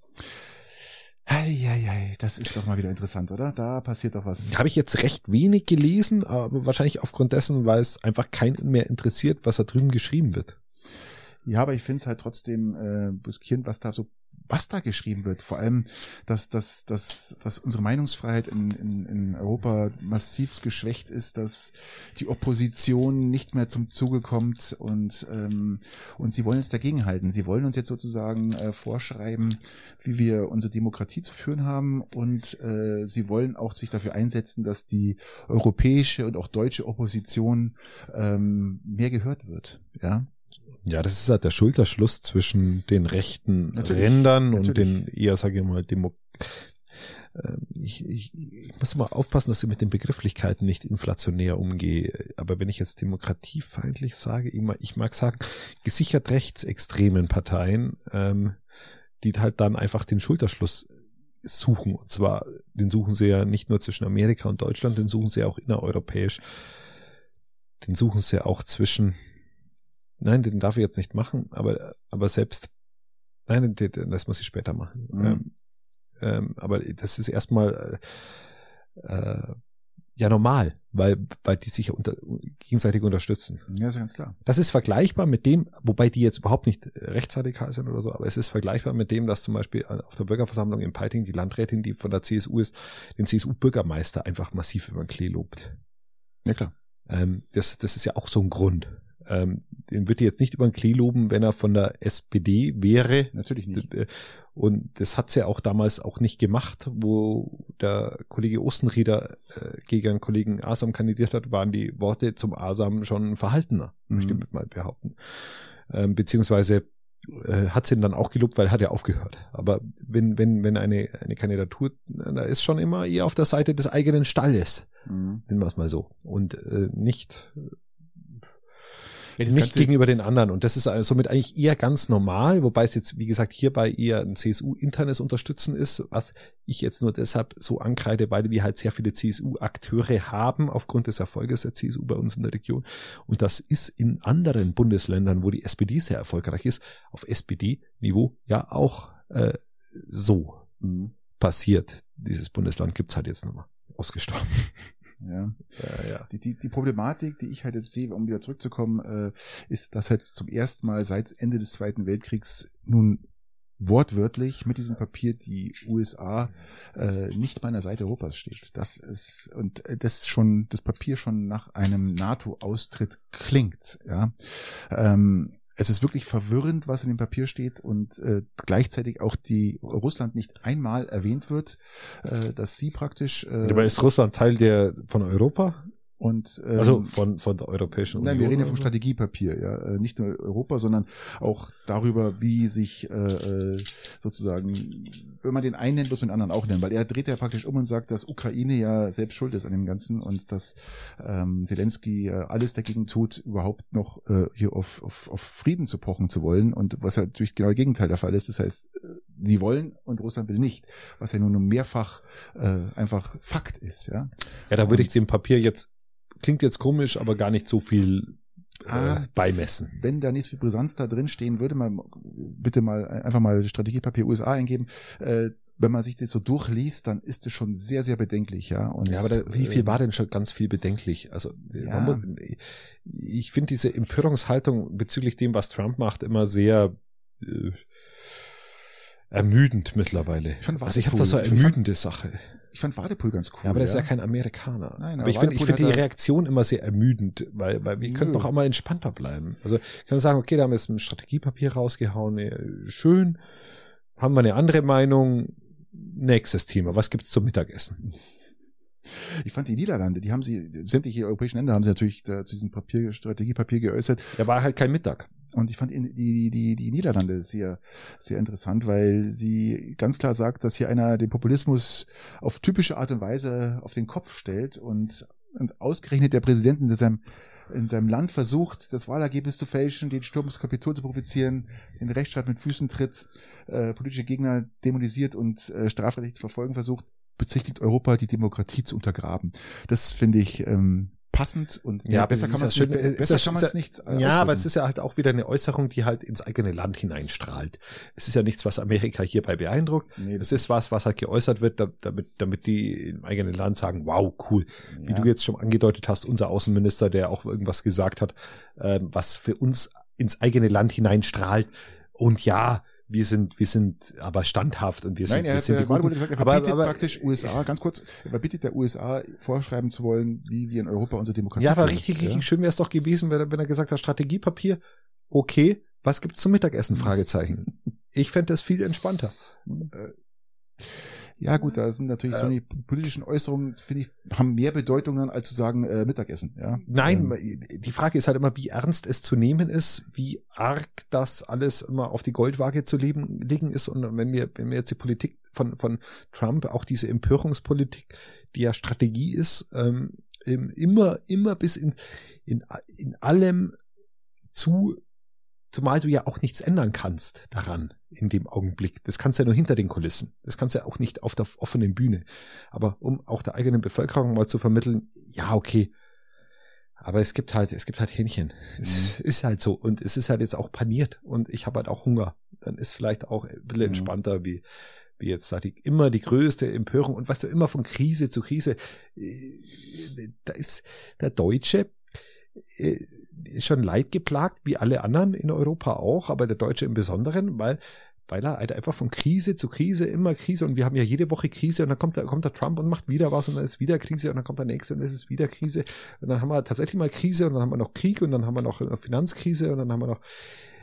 Eieiei, das ist doch mal wieder interessant, oder? Da passiert doch was. Habe ich jetzt recht wenig gelesen, aber wahrscheinlich aufgrund dessen, weil es einfach keinen mehr interessiert, was da drüben geschrieben wird. Ja, aber ich finde es halt trotzdem äh, riskierend, was da so, was da geschrieben wird. Vor allem, dass, dass, dass, dass unsere Meinungsfreiheit in, in, in Europa massiv geschwächt ist, dass die Opposition nicht mehr zum Zuge kommt und, ähm, und sie wollen uns dagegen halten. Sie wollen uns jetzt sozusagen äh, vorschreiben, wie wir unsere Demokratie zu führen haben und äh, sie wollen auch sich dafür einsetzen, dass die europäische und auch deutsche Opposition ähm, mehr gehört wird. Ja. Ja, das ist halt der Schulterschluss zwischen den rechten Natürlich, Rändern natürlich. und den eher, sage ich mal, Demo ich, ich, ich muss mal aufpassen, dass ich mit den Begrifflichkeiten nicht inflationär umgehe. Aber wenn ich jetzt demokratiefeindlich sage, ich mag, ich mag sagen, gesichert rechtsextremen Parteien, ähm, die halt dann einfach den Schulterschluss suchen. Und zwar, den suchen sie ja nicht nur zwischen Amerika und Deutschland, den suchen sie auch innereuropäisch. Den suchen sie auch zwischen Nein, den darf ich jetzt nicht machen, aber aber selbst, nein, den, den, das muss ich später machen. Mhm. Ähm, ähm, aber das ist erstmal äh, ja normal, weil weil die sich unter, gegenseitig unterstützen. Ja, ist ja ganz klar. Das ist vergleichbar mit dem, wobei die jetzt überhaupt nicht rechtsradikal sind oder so, aber es ist vergleichbar mit dem, dass zum Beispiel auf der Bürgerversammlung in Peiting die Landrätin, die von der C S U ist, den C S U-Bürgermeister einfach massiv über den Klee lobt. Ja, klar. Ähm, das das ist ja auch so ein Grund. Ähm, den würde ich jetzt nicht über den Klee loben, wenn er von der S P D wäre. Natürlich nicht. Und das hat sie ja auch damals auch nicht gemacht, wo der Kollege Ostenrieder äh, gegen einen Kollegen Asam kandidiert hat, waren die Worte zum Asam schon verhaltener, Mhm. möchte ich mal behaupten. Ähm, beziehungsweise äh, hat sie ihn dann auch gelobt, weil er hat ja aufgehört. Aber wenn wenn wenn eine eine Kandidatur, da ist schon immer eher auf der Seite des eigenen Stalles, Mhm. nennen wir es mal so. Und äh, nicht Ja, das nicht Ganze- gegenüber den anderen. Und das ist also somit eigentlich eher ganz normal, wobei es jetzt, wie gesagt, hierbei eher ein C S U-internes Unterstützen ist, was ich jetzt nur deshalb so ankreide, weil wir halt sehr viele C S U-Akteure haben aufgrund des Erfolges der C S U bei uns in der Region. Und das ist in anderen Bundesländern, wo die S P D sehr erfolgreich ist, auf S P D-Niveau ja auch äh, so Mhm. passiert. Dieses Bundesland gibt's halt jetzt nochmal ausgestorben. Ja. Ja, ja. Die, die, die Problematik, die ich halt jetzt sehe, um wieder zurückzukommen, äh, ist, dass jetzt zum ersten Mal seit Ende des Zweiten Weltkriegs nun wortwörtlich mit diesem Papier die U S A äh, nicht bei einer Seite Europas steht. Das ist und äh, das schon das Papier schon nach einem NATO-Austritt klingt. Ja. Ähm, Es ist wirklich verwirrend, was in dem Papier steht und äh, gleichzeitig auch die Russland nicht einmal erwähnt wird, äh, dass sie praktisch äh, Dabei ist Russland Teil der von Europa? und ähm, Also von von der Europäischen Union? nein, wir reden ja vom oder so? Strategiepapier, ja, Äh, nicht nur Europa, sondern auch darüber, wie sich äh, äh, sozusagen, wenn man den einen nennt, muss man den anderen auch nennen, weil er dreht ja praktisch um und sagt, dass Ukraine ja selbst schuld ist an dem Ganzen und dass ähm, Zelensky äh, alles dagegen tut, überhaupt noch äh, hier auf, auf, auf Frieden zu pochen zu wollen und was ja natürlich genau das Gegenteil der Fall ist. Das heißt, äh, sie wollen und Russland will nicht, was ja nun mehrfach äh, einfach Fakt ist, ja. Ja, da würde ich Und- dem Papier jetzt klingt jetzt komisch, aber gar nicht so viel äh, Ah, beimessen. Wenn da nicht so viel Brisanz da drin stehen würde, mal bitte mal einfach mal Strategiepapier U S A eingeben. Äh, wenn man sich das so durchliest, dann ist es schon sehr, sehr bedenklich, ja. Und Ja, aber da, wie viel war denn schon ganz viel bedenklich? Also Ja. man muss, ich finde diese Empörungshaltung bezüglich dem, was Trump macht, immer sehr äh, ermüdend mittlerweile. Ich fand Also ich habe Wadepool- da so eine ich fand- ermüdende Sache. Ich fand Wadepool ganz cool. Ja, aber das ist ja kein Amerikaner. Nein, aber aber ich finde ich Wadepool finde die hat er- Reaktion immer sehr ermüdend, weil, weil wir Nö. könnten doch auch mal entspannter bleiben. Also ich kann sagen, okay, da haben wir jetzt ein Strategiepapier rausgehauen, ja, schön, haben wir eine andere Meinung, nächstes Thema, was gibt's zum Mittagessen? Ich fand die Niederlande, die haben sie, sämtliche europäischen Länder haben sie natürlich da, zu diesem Papier, Strategiepapier geäußert. Da war halt kein Mittag. Und ich fand die, die, die, die Niederlande sehr, sehr interessant, weil sie ganz klar sagt, dass hier einer den Populismus auf typische Art und Weise auf den Kopf stellt und, und ausgerechnet der Präsident in seinem, in seinem Land versucht, das Wahlergebnis zu fälschen, den Sturm des Kapitol zu provozieren, den Rechtsstaat mit Füßen tritt, äh, politische Gegner dämonisiert und äh, strafrechtlich zu verfolgen versucht, bezichtigt Europa, die Demokratie zu untergraben. Das finde ich ähm, passend und Ja, besser aber kann man es es ist ja nicht, schön- besser ist ja- kann man ist es nicht äh, Ja, aber es ausdrücken. ist ja halt auch wieder eine Äußerung, die halt ins eigene Land hineinstrahlt. Es ist ja nichts, was Amerika hierbei beeindruckt. Nee, Es ist was, was halt geäußert wird, da- damit, damit die im eigenen Land sagen, wow, cool. Wie ja. du jetzt schon angedeutet hast, unser Außenminister, der auch irgendwas gesagt hat, ähm, was für uns ins eigene Land hineinstrahlt. Und ja, wir sind, wir sind aber standhaft und wir sind, Nein, er wir hat sind ja die gerade Guten. gesagt, er Aber- verbietet aber- praktisch U S A, ganz kurz, er verbietet der U S A vorschreiben zu wollen, wie wir in Europa unsere Demokratie Ja, aber führen. richtig, Ja? richtig schön wäre es doch gewesen, wenn er, wenn er gesagt hat, Strategiepapier, okay, was gibt's zum Mittagessen? Fragezeichen. Ich fände das viel entspannter. Ja gut, da sind natürlich so die politischen Äußerungen, finde ich, haben mehr Bedeutung dann, als zu sagen äh, Mittagessen. Ja? Nein, Ähm, die Frage ist halt immer, wie ernst es zu nehmen ist, wie arg das alles immer auf die Goldwaage zu leben, liegen ist. Und wenn wir, wenn wir jetzt die Politik von, von Trump, auch diese Empörungspolitik, die ja Strategie ist, ähm, immer, immer bis in, in, in allem zu, zumal du ja auch nichts ändern kannst daran in dem Augenblick. Das kannst du ja nur hinter den Kulissen. Das kannst du ja auch nicht auf der offenen Bühne. Aber um auch der eigenen Bevölkerung mal zu vermitteln, ja, okay. Aber es gibt halt, es gibt halt Hähnchen. Es Mhm. ist halt so. Und es ist halt jetzt auch paniert. Und ich habe halt auch Hunger. Dann ist vielleicht auch ein bisschen Mhm. entspannter, wie, wie jetzt da die, immer die größte Empörung. Und weißt du, immer von Krise zu Krise. äh, Da ist der Deutsche, äh, ist schon leidgeplagt, wie alle anderen in Europa auch, aber der Deutsche im Besonderen, weil, weil er halt einfach von Krise zu Krise, immer Krise, und wir haben ja jede Woche Krise, und dann kommt der, kommt der Trump und macht wieder was, und dann ist wieder Krise, und dann kommt der nächste, und es ist wieder Krise, und dann haben wir tatsächlich mal Krise, und dann haben wir noch Krieg, und dann haben wir noch eine Finanzkrise, und dann haben wir noch,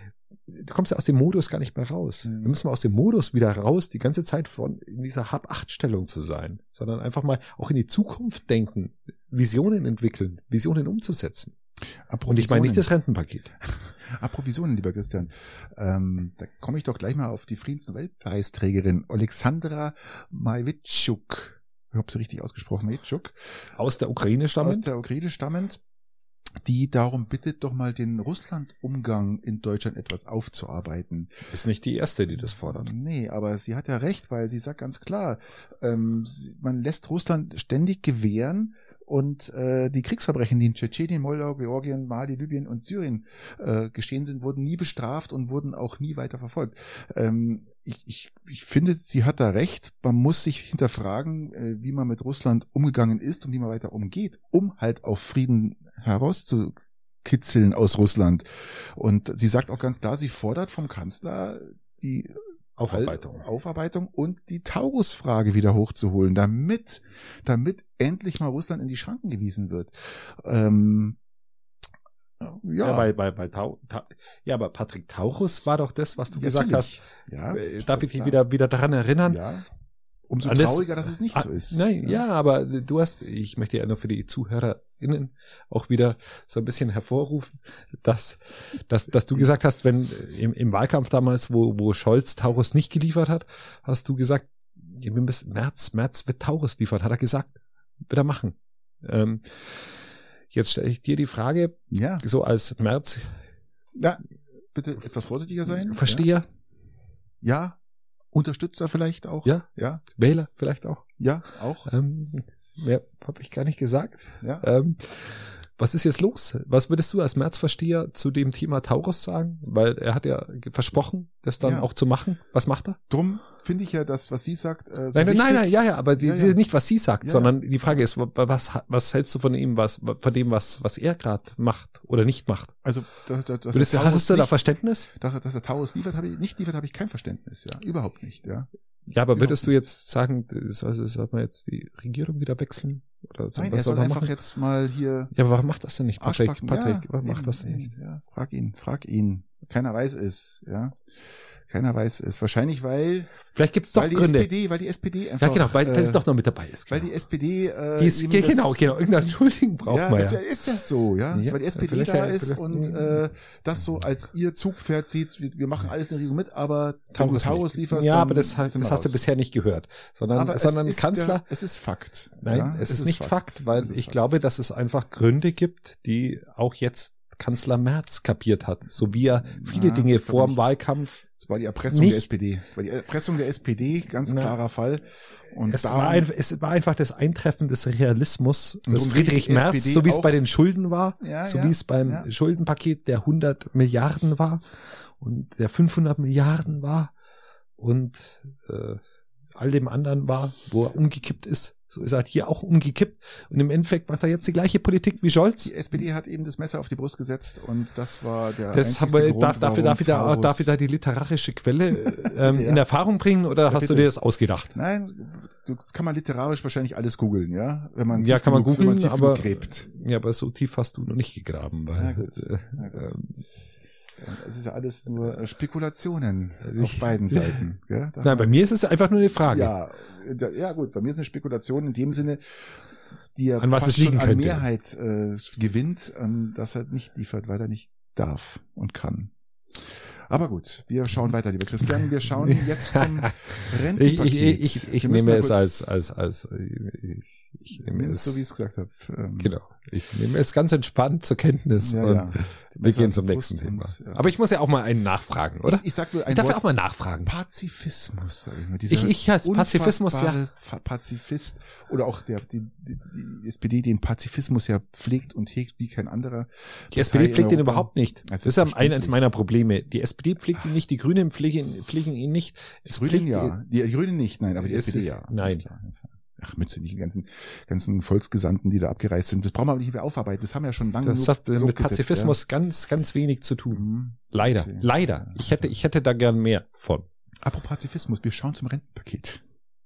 du kommst ja aus dem Modus gar nicht mehr raus. Mhm. Wir müssen mal aus dem Modus wieder raus, die ganze Zeit von in dieser Hab-Acht-Stellung zu sein, sondern einfach mal auch in die Zukunft denken, Visionen entwickeln, Visionen umzusetzen. Und ich meine nicht das Rentenpaket. Approvisionen, lieber Christian. Ähm, da komme ich doch gleich mal auf die Friedensnobelpreisträgerin Alexandra Majewitschuk. Ich habe sie richtig ausgesprochen, Majewitschuk. Aus der Ukraine Aus stammend? der Ukraine stammend, die darum bittet, doch mal den Russland-Umgang in Deutschland etwas aufzuarbeiten. Ist nicht die erste, die das fordert. Nee, aber sie hat ja recht, weil sie sagt ganz klar, ähm, sie- man lässt Russland ständig gewähren und äh, die Kriegsverbrechen, die in Tschetschenien, Moldau, Georgien, Mali, Libyen und Syrien äh, geschehen sind, wurden nie bestraft und wurden auch nie weiter verfolgt. Ähm, ich, ich, ich finde, sie hat da recht. Man muss sich hinterfragen, äh, wie man mit Russland umgegangen ist und wie man weiter umgeht, um halt auf Frieden herauszukitzeln aus Russland. Und sie sagt auch ganz klar, sie fordert vom Kanzler die Aufarbeitung. Aufarbeitung und die Taurus-Frage wieder hochzuholen, damit, damit endlich mal Russland in die Schranken gewiesen wird. Ähm, ja, Ja, bei, bei, bei Tau, Ta, ja, aber Patrick Taurus war doch das, was du Ja, gesagt natürlich. hast. Ja, Äh, Darf ich dich klar. wieder, wieder daran erinnern? Ja. Umso Alles- trauriger, dass es nicht Ah, so ist. Nein, ja. aber du hast, ich möchte ja nur für die ZuhörerInnen auch wieder so ein bisschen hervorrufen, dass, dass, dass du gesagt hast, wenn im, im Wahlkampf damals, wo, wo Scholz Taurus nicht geliefert hat, hast du gesagt, wir müssen März, März wird Taurus liefern, hat er gesagt. Wird er machen. Ähm, jetzt stelle ich dir die Frage, Ja. so als März Ja, bitte etwas vorsichtiger sein. Versteher, Ja. ja. Unterstützer vielleicht auch. Ja. Ja. Wähler vielleicht auch. Ja, auch. Ähm, Mehr habe ich gar nicht gesagt. Ja. Ähm, was ist jetzt los? Was würdest du als Märzversteher zu dem Thema Taurus sagen? Weil er hat ja versprochen, das dann Ja. auch zu machen. Was macht er? Drum finde ich ja das, was sie sagt, äh, so Nein, nein, wichtig. nein, nein, ja, ja, aber sie, Ja, sie ja. nicht, was sie sagt, Ja, sondern die Frage ist, was, was hältst du von ihm, was, von dem, was, was er gerade macht oder nicht macht? Also, dass, dass, dass Würdest, der du- Taurus hast du da nicht, Verständnis? dass, dass der Taurus liefert, habe ich nicht liefert, habe ich kein Verständnis, ja, überhaupt nicht, ja. Ja, aber Überhaupt würdest du jetzt sagen, also soll man jetzt die Regierung wieder wechseln? Oder so, Nein, was er soll man einfach machen? jetzt mal hier Ja, aber warum macht das denn nicht, Patrick? Arschbacken. Patrick, ja, warum macht eben, das denn eben, nicht? Ja, frag ihn, frag ihn. Keiner weiß es, ja. Keiner weiß es. Wahrscheinlich, weil, Vielleicht gibt's doch weil die Gründe. S P D, weil die S P D einfach, Ja, genau, weil, weil sie äh, doch noch mit dabei ist. weil Genau. die S P D, äh, Die ist, ihm ja, das- genau, genau, irgendeinen Schuldigen braucht ja, man ja. ja, ist das so, ja, Ja, weil die S P D vielleicht da ja, ist vielleicht- und äh, das so als ihr Zugpferd sieht, wir, wir machen alles in der Regierung mit, aber wenn du Taurus, Taurus nicht. lieferst, Ja, dann aber das, hast- sind wir das hast du raus. bisher nicht gehört. Sondern, aber sondern es ist Kanzler, Der, es ist Fakt. nein, ja, es ist nicht Fakt, weil Es ist ich Fakt. glaube, dass es einfach Gründe gibt, die auch jetzt Kanzler Merz kapiert hat. So wie er viele Na, Dinge das vor glaub dem ich- Wahlkampf. Es war die Erpressung Nicht- der S P D. Es war die Erpressung der S P D, ganz Na, klarer Fall. Und Es darum- war, ein, es war einfach das Eintreffen des Realismus Und des darum Friedrich kriegt die Merz, S P D so wie es auch- bei den Schulden war, Ja, so ja, wie es beim ja. Schuldenpaket der hundert Milliarden war und der fünfhundert Milliarden war und äh, all dem anderen war, wo er umgekippt ist. So ist er halt hier auch umgekippt. Und im Endeffekt macht er jetzt die gleiche Politik wie Scholz. Die S P D hat eben das Messer auf die Brust gesetzt und das war der Das haben einzigste wir, Grund, darf, darf, warum darf, ich da, Taurus- darf ich da die literarische Quelle ähm, Ja. in Erfahrung bringen oder Ja, hast du bitte. dir das ausgedacht? Nein, du- das kann man literarisch wahrscheinlich alles googeln, ja? Wenn man Ja, tief kann man genug- wenn googeln, tief aber genug gräbt. ja, aber so tief hast du noch nicht gegraben, weil Na gut, äh, na gut. ähm, Es ist ja alles nur äh, Spekulationen auf beiden Seiten. Ja? Da nein, bei mir ist es einfach nur eine Frage. Ja, da- ja gut, bei mir ist eine Spekulation in dem Sinne, die ja An was fast es liegen schon an könnte. Mehrheit äh, gewinnt, an das er nicht liefert, weil er nicht darf und kann. Aber gut, wir schauen weiter, lieber Christian. Wir schauen jetzt zum Ich, Rentenpaket. ich, ich, ich Wir müssen nehme mal es kurz- als, als, als, ich, ich nehme Nimm es, es so, wie ich es gesagt habe. Ähm, genau. Ich nehme es ganz entspannt zur Kenntnis Ja, und ja. wir gehen Messer zum auf die nächsten Brust Thema. und, ja. Aber ich muss ja auch mal einen nachfragen, oder? Ich, ich sag nur Ich ein darf ja Wort. auch mal nachfragen. Pazifismus, sag ich mal. Dieser Ich, ich als Pazifismus, ja. unfassbare Fa- Pazifist oder auch der, die, die, die S P D den Pazifismus ja pflegt und hegt wie kein anderer. Die S P D Partei pflegt in ihn Europa. überhaupt nicht. Also Das ist ja eines selbstverständlich. meiner Probleme. Die S P D pflegt ihn nicht, die Grünen pflegen, pflegen ihn nicht. Die Es Grünen pflegt ja. Die, die Grünen nicht, nein, aber die Es- S P D ja. nein. Ganz klar, ganz klar. Ach, Mütze, nicht die ganzen, ganzen Volksgesandten, die da abgereist sind. Das brauchen wir aber nicht mehr aufarbeiten. Das haben wir ja schon lange Das genug hat mit durchgesetzt, Pazifismus ganz, ganz wenig zu Ja. tun. Mhm. Leider, Okay. leider. Ich hätte, ich hätte da gern mehr von. Apropos Pazifismus, wir schauen zum Rentenpaket.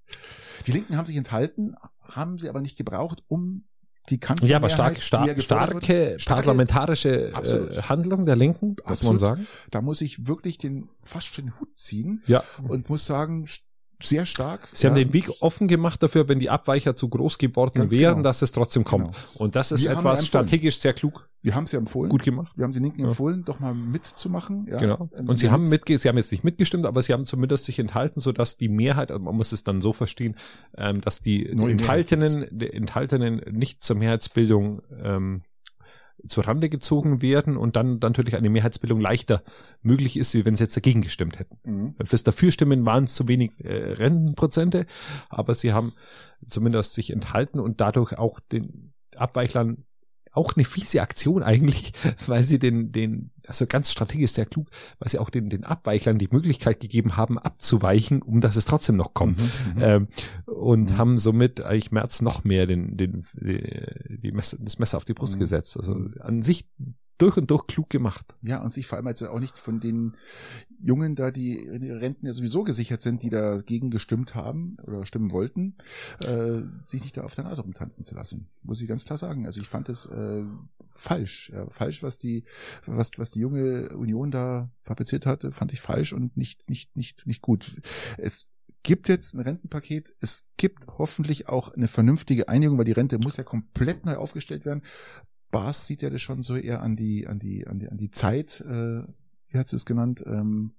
Die Linken haben sich enthalten, haben sie aber nicht gebraucht, um die Kanzlermehrheit, Ja, aber stark, die ja stark, gefordert starke, wird, starke parlamentarische äh, Absolut. Handlung der Linken, muss man Absolut. sagen. Da muss ich wirklich den fast schon den Hut ziehen Ja. und muss sagen, st- sehr stark. Sie haben ja. den Weg offen gemacht dafür, wenn die Abweicher zu groß geworden Ganz wären, genau. dass es trotzdem kommt. Genau. Und das ist Wir haben etwas ja empfohlen. strategisch sehr klug, Wir haben es ja empfohlen. gut gemacht. Wir haben den Linken Ja. empfohlen, doch mal mitzumachen. Ja. Genau. Ähm, Und sie haben jetzt- mitge sie haben jetzt nicht mitgestimmt, aber sie haben zumindest sich enthalten, sodass die Mehrheit, also man muss es dann so verstehen, ähm, dass die, die Neue Mehrheit Enthaltenen, die Enthaltenen nicht zur Mehrheitsbildung ähm, zur Rande gezogen werden und dann, dann natürlich eine Mehrheitsbildung leichter möglich ist, wie wenn sie jetzt dagegen gestimmt hätten. Mhm. Fürs Dafürstimmen waren es zu wenig äh, Rentenprozente, aber sie haben zumindest sich enthalten und dadurch auch den Abweichlern auch eine fiese Aktion eigentlich, weil sie den, den, also ganz strategisch sehr klug, weil sie auch den, den Abweichlern die Möglichkeit gegeben haben, abzuweichen, um dass es trotzdem noch kommt. Mhm, mhm. Ähm, und Mhm. haben somit eigentlich Merz noch mehr den, den, die, die Messer, das Messer auf die Brust Mhm. gesetzt. Also an sich durch und durch klug gemacht. Ja, und sich vor allem jetzt auch nicht von den Jungen da, die ihre Renten ja sowieso gesichert sind, die dagegen gestimmt haben oder stimmen wollten, äh, sich nicht da auf der Nase rumtanzen zu lassen. Muss ich ganz klar sagen. Also ich fand es äh, falsch. Ja, falsch, was die, was, was die junge Union da fabriziert hatte, fand ich falsch und nicht, nicht, nicht, nicht gut. Es gibt jetzt ein Rentenpaket. Es gibt hoffentlich auch eine vernünftige Einigung, weil die Rente muss ja komplett neu aufgestellt werden. Bas sieht ja das schon so eher an die, an die, an die, an die Zeit, äh, wie hat sie es genannt, ähm,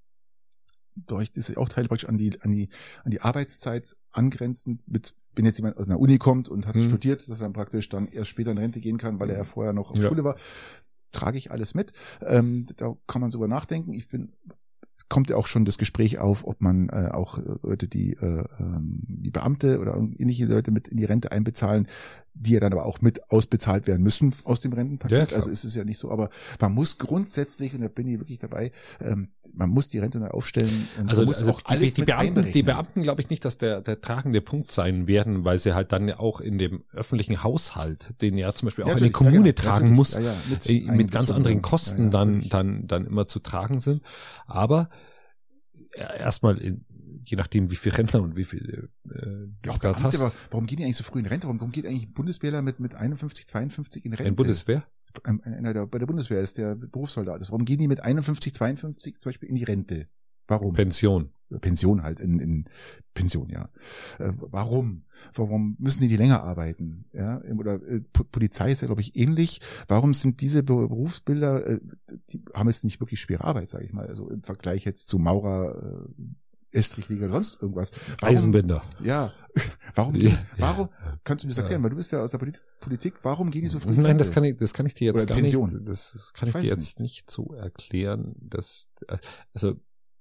durch, das ist auch Teil praktisch an die, an die, an die Arbeitszeit angrenzend mit, wenn jetzt jemand aus einer Uni kommt und hat Hm. studiert, dass er dann praktisch dann erst später in Rente gehen kann, weil er ja vorher noch auf Ja. Schule war, trage ich alles mit. Ähm, da kann man drüber nachdenken. Ich bin es kommt ja auch schon das Gespräch auf, ob man äh, auch Leute, die äh, die Beamte oder ähnliche Leute mit in die Rente einbezahlen, die ja dann aber auch mit ausbezahlt werden müssen aus dem Rentenpaket. Ja, also ist es ja nicht so, aber man muss grundsätzlich, und da bin ich wirklich dabei, ähm, man muss die Rente neu aufstellen. Und also, man muss also auch alles die, die Beamten, die Beamten, glaube ich nicht, dass der der tragende Punkt sein werden, weil sie halt dann ja auch in dem öffentlichen Haushalt, den ja zum Beispiel auch ja, eine Kommune ja, genau, tragen muss, ja, ja, mit, äh, mit ganz anderen Kosten ja, ja, dann dann dann immer zu tragen sind. Aber erstmal in, je nachdem, wie viel Rentner und wie viel äh, ja, Beamte, hast. Aber warum gehen die eigentlich so früh in Rente? Warum, warum geht eigentlich ein Bundeswehrler mit, mit einundfünfzig, zweiundfünfzig in Rente? Ein Bundeswehr? Einer, der bei der Bundeswehr ist, der Berufssoldat ist. Warum gehen die mit einundfünfzig, zweiundfünfzig zum Beispiel in die Rente? Warum? Pension. Pension halt, in, in Pension, ja. Äh, warum? Warum müssen die, die länger arbeiten? Ja, oder äh, Polizei ist ja, glaube ich, ähnlich. Warum sind diese Berufsbilder, äh, die haben jetzt nicht wirklich schwere Arbeit, sage ich mal, also im Vergleich jetzt zu Maurer, äh, Estrichleger, sonst irgendwas. Warum, Eisenbinder. Ja. Warum, ja, warum, ja. Kannst du mir das erklären, weil du bist ja aus der Politik, warum gehen die so früh? Nein, das kann ich, das kann ich dir jetzt oder gar Pension. nicht, das kann ich, ich dir jetzt nicht. nicht so erklären, dass, also,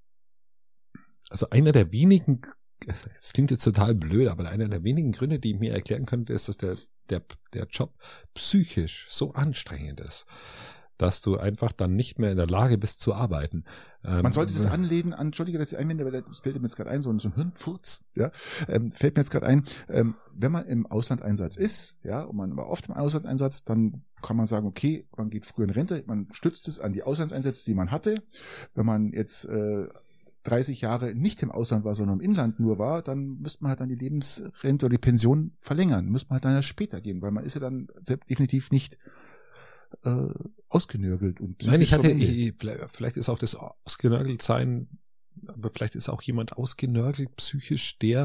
also einer der wenigen, das klingt jetzt total blöd, aber einer der wenigen Gründe, die ich mir erklären könnte, ist, dass der, der, der Job psychisch so anstrengend ist, dass du einfach dann nicht mehr in der Lage bist zu arbeiten. Man sollte das anlehnen an, Entschuldige, dass ich einwende, weil das fällt mir jetzt gerade ein, so ein, so ein Hirnfurz, ja, ähm, fällt mir jetzt gerade ein, ähm, wenn man im Auslandeinsatz ist, ja, und man war oft im Auslandseinsatz, dann kann man sagen, okay, man geht früher in Rente, man stützt es an die Auslandseinsätze, die man hatte. Wenn man jetzt äh, dreißig Jahre nicht im Ausland war, sondern im Inland nur war, dann müsste man halt dann die Lebensrente oder die Pension verlängern, müsste man halt dann ja später geben, weil man ist ja dann definitiv nicht äh, ausgenörgelt. Und nein, ich hatte, ich, vielleicht ist auch das ausgenörgelt sein, aber vielleicht ist auch jemand ausgenörgelt psychisch, der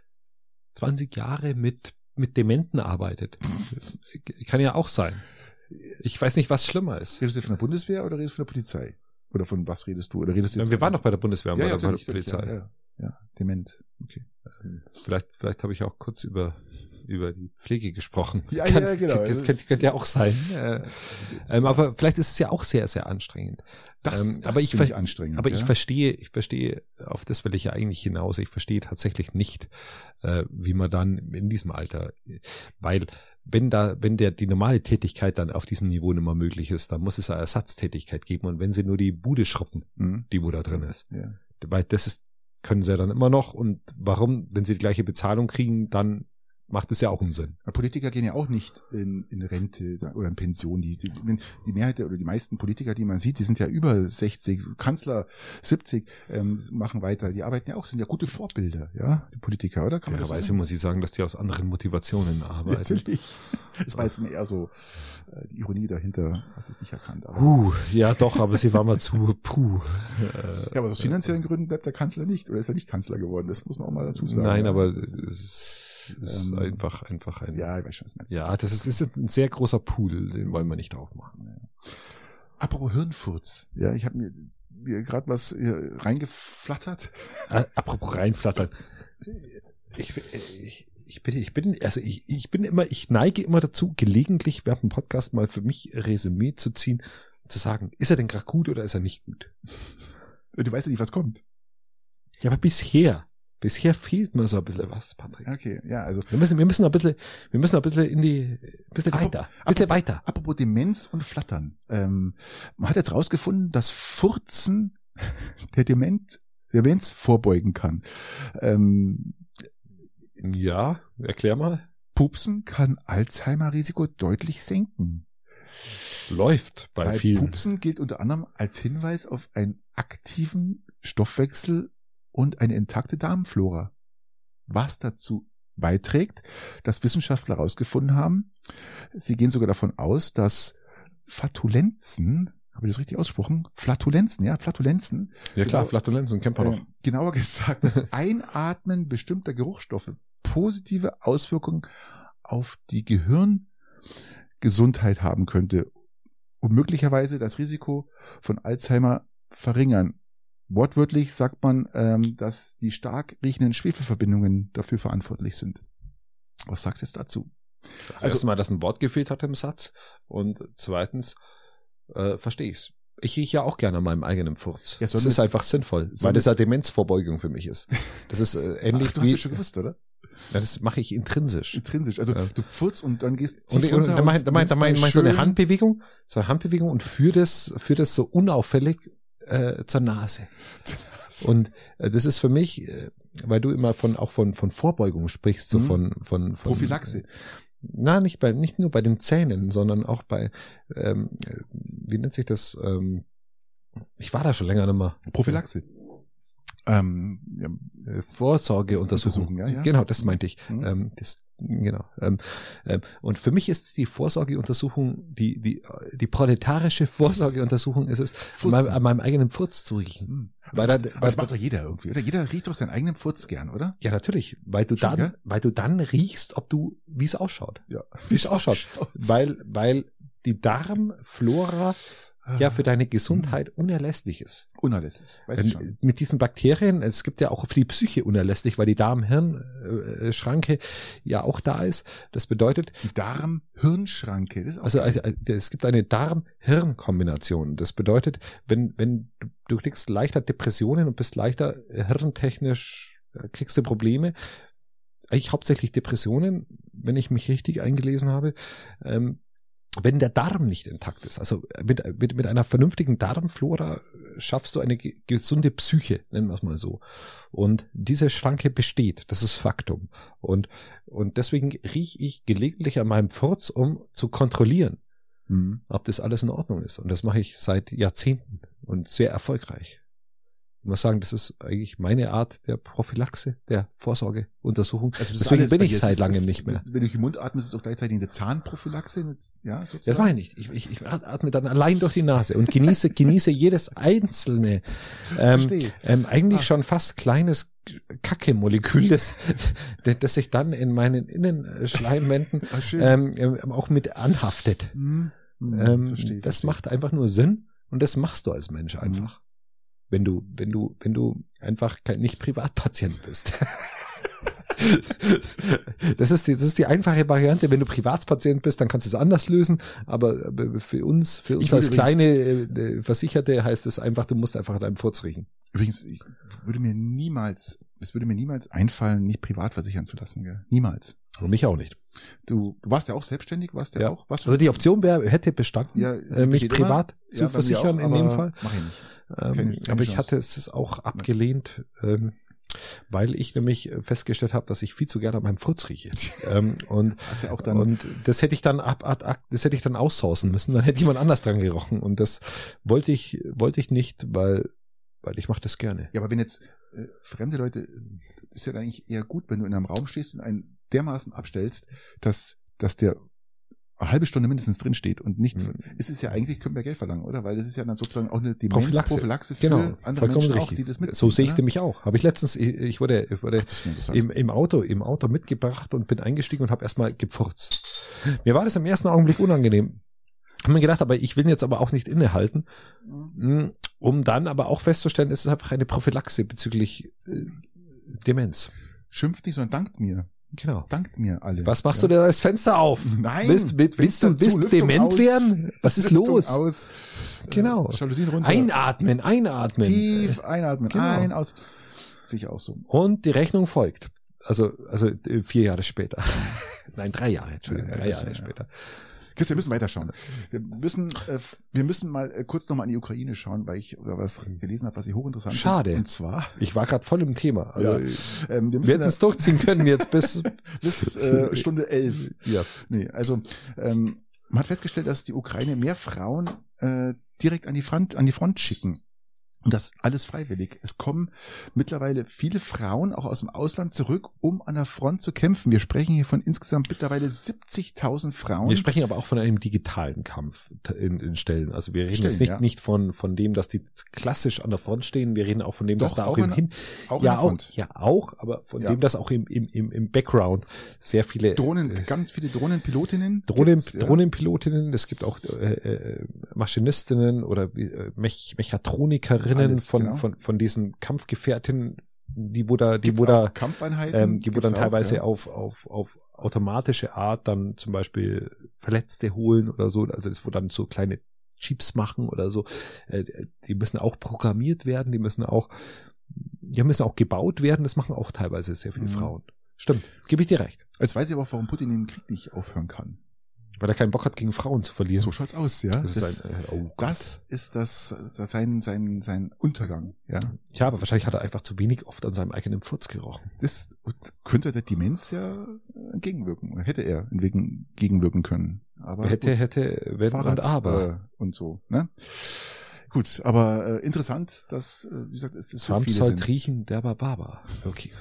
zwanzig Jahre mit mit Dementen arbeitet. Kann ja auch sein. Ich weiß nicht, was schlimmer ist. Redest du von der Bundeswehr oder redest du von der Polizei? Oder von was redest du? Oder redest du jetzt? Wir waren doch bei der Bundeswehr und ja, bei ja, der Polizei. Ja, ja, ja, dement. Okay. Vielleicht, vielleicht habe ich auch kurz über über die Pflege gesprochen. Ja, Kann, ja, genau. Das könnte, könnte ja auch sein. Äh, ähm, aber vielleicht ist es ja auch sehr, sehr anstrengend. Das, ähm, das aber ich, ich anstrengend. Aber ja? ich verstehe, ich verstehe, auf das will ich ja eigentlich hinaus. Ich verstehe tatsächlich nicht, äh, wie man dann in diesem Alter, weil wenn da, wenn der die normale Tätigkeit dann auf diesem Niveau nicht mehr möglich ist, dann muss es eine Ersatztätigkeit geben. Und wenn sie nur die Bude schruppen, mhm. die wo da drin ist, ja. weil das ist, können sie ja dann immer noch. Und warum, wenn sie die gleiche Bezahlung kriegen, dann macht es ja auch einen Sinn. Politiker gehen ja auch nicht in, in Rente oder in Pension. Die, die, die Mehrheit der, oder die meisten Politiker, die man sieht, die sind ja über sechzig, Kanzler siebzig, ähm, machen weiter. Die arbeiten ja auch, sind ja gute Vorbilder, ja, die Politiker, oder? Kann man Fairerweise so muss ich sagen, dass die aus anderen Motivationen arbeiten. Natürlich. Das war jetzt mir eher so äh, die Ironie dahinter, hast du es nicht erkannt. Aber puh, ja doch, aber sie war mal zu puh. Ja, aber aus finanziellen Gründen bleibt der Kanzler nicht, oder ist er nicht Kanzler geworden, das muss man auch mal dazu sagen. Nein, ja. aber es ist ist ähm, einfach, einfach ein, ja, ich weiß schon, was meinst du. Ja, das ist, das ist ein sehr großer Pool, den wollen wir nicht aufmachen. Ja. Apropos Hirnfurz, ja, ich habe mir, mir gerade was hier reingeflattert. Äh, apropos reinflattern. Ich, ich, ich bin, ich bin, also ich, ich bin immer, ich neige immer dazu, gelegentlich während dem Podcast mal für mich Resümee zu ziehen und zu sagen, ist er denn gerade gut oder ist er nicht gut? Du weißt ja nicht, was kommt. Ja, aber bisher. Bisher fehlt mir so ein bisschen was, Patrick. Okay, ja, also. Wir müssen, wir müssen ein bisschen, wir müssen ein bisschen in die, ein bisschen apropos, weiter, ein bisschen apropos, weiter. Apropos Demenz und Flattern. Ähm, man hat jetzt rausgefunden, dass Furzen der Dement, Demenz vorbeugen kann. Ähm, ja, erklär mal. Pupsen kann Alzheimer-Risiko deutlich senken. Läuft bei, bei vielen. Pupsen gilt unter anderem als Hinweis auf einen aktiven Stoffwechsel und eine intakte Darmflora, was dazu beiträgt, dass Wissenschaftler herausgefunden haben, sie gehen sogar davon aus, dass Flatulenzen, habe ich das richtig ausgesprochen? Flatulenzen, ja, Flatulenzen. Ja klar, genau, Flatulenzen kennt man äh, doch. Genauer gesagt, das Einatmen bestimmter Geruchsstoffe positive Auswirkungen auf die Gehirngesundheit haben könnte und möglicherweise das Risiko von Alzheimer verringern. Wortwörtlich sagt man, ähm, dass die stark riechenden Schwefelverbindungen dafür verantwortlich sind. Was sagst du jetzt dazu? Also erstmal, dass ein Wort gefehlt hat im Satz und zweitens äh, verstehe ich's. Ich rieche ja auch gerne an meinem eigenen Furz. Ja, das ist einfach sinnvoll, weil das ja Demenzvorbeugung für mich ist. Das ist äh, ähnlich Ach, du wie... hast du schon gewusst, oder? Ja, das mache ich intrinsisch. Intrinsisch. Also ja. du pfurzt und dann gehst und, und, und dann mache ich, dann mach, dann mach ich so eine Handbewegung, so eine Handbewegung und führe das, führ das so unauffällig äh, zur Nase. Und äh, das ist für mich, äh, weil du immer von auch von von Vorbeugung sprichst, so mhm. von, von von Prophylaxe. Äh, na, nicht bei nicht nur bei den Zähnen, sondern auch bei ähm, wie nennt sich das? Ähm, ich war da schon länger nicht mehr. Prophylaxe. Ähm, ja, Vorsorgeuntersuchung. Ja, ja. Genau, das meinte ich. Mhm. Ähm, das, genau. Ähm, ähm, und für mich ist die Vorsorgeuntersuchung, die die die proletarische Vorsorgeuntersuchung ist es, an meinem, an meinem eigenen Furz zu riechen. Mhm. Weil aber da, aber das macht doch jeder irgendwie, oder? Jeder riecht doch seinen eigenen Furz gern, oder? Ja, natürlich, weil du Schon, dann, gell? weil du dann riechst, ob du, wie es ausschaut. Ja. Wie es ausschaut. Weil, weil die Darmflora ja für deine Gesundheit unerlässlich ist. Unerlässlich, weiß ich schon. Mit diesen Bakterien, es gibt ja auch für die Psyche unerlässlich, weil die Darm-Hirn-Schranke ja auch da ist. Das bedeutet... Die Darm-Hirn-Schranke, das ist auch Also, also es gibt eine Darm-Hirn-Kombination. Das bedeutet, wenn, wenn du, du kriegst leichter Depressionen und bist leichter hirntechnisch, kriegst du Probleme. Eigentlich hauptsächlich Depressionen, wenn ich mich richtig eingelesen habe, ähm, wenn der Darm nicht intakt ist, also mit, mit, mit einer vernünftigen Darmflora schaffst du eine ge- gesunde Psyche, nennen wir es mal so. Und diese Schranke besteht, das ist Faktum. Und, und deswegen rieche ich gelegentlich an meinem Furz, um zu kontrollieren, mhm. ob das alles in Ordnung ist. Und das mache ich seit Jahrzehnten und sehr erfolgreich. Ich muss sagen, das ist eigentlich meine Art der Prophylaxe, der Vorsorgeuntersuchung. Also deswegen bin ich seit langem nicht mehr. Wenn du durch den Mund atmest, ist es auch gleichzeitig eine Zahnprophylaxe, ja, sozusagen? Das mache ich nicht. Ich, ich, ich atme dann allein durch die Nase und genieße, genieße jedes einzelne, ähm, ähm, eigentlich ah. schon fast kleines Kacke-Molekül, das, das sich dann in meinen Innenschleimwänden ähm, auch mit anhaftet. Hm. Hm, ähm, verstehe, das verstehe. macht einfach nur Sinn und das machst du als Mensch einfach. Hm. Wenn du, wenn du, wenn du einfach kein, nicht Privatpatient bist. Das ist die, das ist die einfache Variante. Wenn du Privatpatient bist, dann kannst du es anders lösen. Aber für uns, für uns als kleine äh, Versicherte heißt es einfach, du musst einfach an deinem Furz riechen. Übrigens, ich würde mir niemals, es würde mir niemals einfallen, mich privat versichern zu lassen, gell? Niemals. Und mich auch nicht. Du, du warst ja auch selbstständig, warst ja, ja auch? Warst also die Option wäre, hätte bestanden, ja, äh, mich privat immer. zu ja, versichern auch, in dem Fall. Mach ich nicht. Ähm, keine, keine aber ich Chance. hatte es auch abgelehnt, ähm, weil ich nämlich festgestellt habe, dass ich viel zu gerne an meinem Furz rieche. ähm, und, ja auch dann und das hätte ich dann ab, ab, ab, das hätte ich dann aussourcen müssen, dann hätte jemand anders dran gerochen. Und das wollte ich, wollte ich nicht, weil, weil ich mache das gerne. Ja, aber wenn jetzt äh, fremde Leute, ist ja eigentlich eher gut, wenn du in einem Raum stehst und einen dermaßen abstellst, dass, dass der eine halbe Stunde mindestens drin steht und nicht, mhm. ist es ja eigentlich, können wir Geld verlangen, oder? Weil das ist ja dann sozusagen auch eine Prophylaxe, Prophylaxe für genau, andere Menschen auch, die das mitziehen. So sehe ich nämlich auch. Habe ich letztens, ich, ich wurde, ich wurde Ach, im, im Auto, im Auto mitgebracht und bin eingestiegen und habe erstmal gepfurzt. Mir war das im ersten Augenblick unangenehm. Habe mir gedacht, aber ich will jetzt aber auch nicht innehalten, mhm. um dann aber auch festzustellen, es ist einfach eine Prophylaxe bezüglich äh, Demenz. Schimpft nicht, sondern dankt mir. Genau. Dankt mir alle. Was machst ja. du denn das Fenster auf? Nein. Willst, willst, willst du willst du dement aus. werden? Was ist Lüftung los? Aus. Genau. Jalousien runter. Einatmen, einatmen. Tief einatmen. Genau. Ein, aus. Sicher auch so. Und die Rechnung folgt. Also, also vier Jahre später. Nein, drei Jahre, Entschuldigung, drei Jahre ja. später. Christian, wir müssen weiterschauen. Wir müssen, äh, wir müssen mal äh, kurz nochmal an die Ukraine schauen, weil ich oder was gelesen habe, was ich hochinteressant finde. Schade. Und zwar, ich war gerade voll im Thema. Also ja. ähm, wir, wir hätten es durchziehen können jetzt bis bis äh, Stunde elf. Ja. Nee, also ähm, man hat festgestellt, dass die Ukraine mehr Frauen äh, direkt an die Front, an die Front schicken. Und das alles freiwillig. Es kommen mittlerweile viele Frauen auch aus dem Ausland zurück, um an der Front zu kämpfen. Wir sprechen hier von insgesamt mittlerweile siebzigtausend Frauen. Wir sprechen aber auch von einem digitalen Kampf in, in Stellen. Also wir reden Stellen, jetzt nicht, ja. nicht von, von dem, dass die klassisch an der Front stehen. Wir reden auch von dem, Doch, dass da auch auch im an, Hin, auch ja, an der Front. auch, ja auch, aber von ja. dem, dass auch im, im, im, im Background sehr viele Drohnen, äh, ganz viele Drohnenpilotinnen. Drohnen, ja. Drohnenpilotinnen. Es gibt auch äh, äh, Maschinistinnen oder äh, Mech, Mechatronikerinnen Alles, von, genau. von von diesen Kampfgefährtinnen, die wo da, die Gibt's wo da, Kampfeinheiten, ähm, die wo dann teilweise auch, ja. auf auf auf automatische Art dann zum Beispiel Verletzte holen oder so, also das wo dann so kleine Chips machen oder so. Äh, die müssen auch programmiert werden, die müssen auch, die müssen auch gebaut werden. Das machen auch teilweise sehr viele mhm. Frauen. Stimmt, gebe ich dir recht. Jetzt weiß ich aber auch, warum Putin den Krieg nicht aufhören kann. Weil er keinen Bock hat, gegen Frauen zu verlieren. So schaut's aus, ja. Das, das, ist, ein, äh, oh das ist das, das sein, sein, sein Untergang, ja. Ja, aber wahrscheinlich hat er einfach zu wenig oft an seinem eigenen Pfurz gerochen. Das könnte der Demenz ja entgegenwirken. Hätte er entgegenwirken können. Aber hätte, gut, hätte, wenn Fahrrad, und aber. Äh, und so, ne? Gut, aber äh, interessant, dass, äh, wie gesagt, es ist so Trump viele soll sind. riechen, der Barbar. Okay.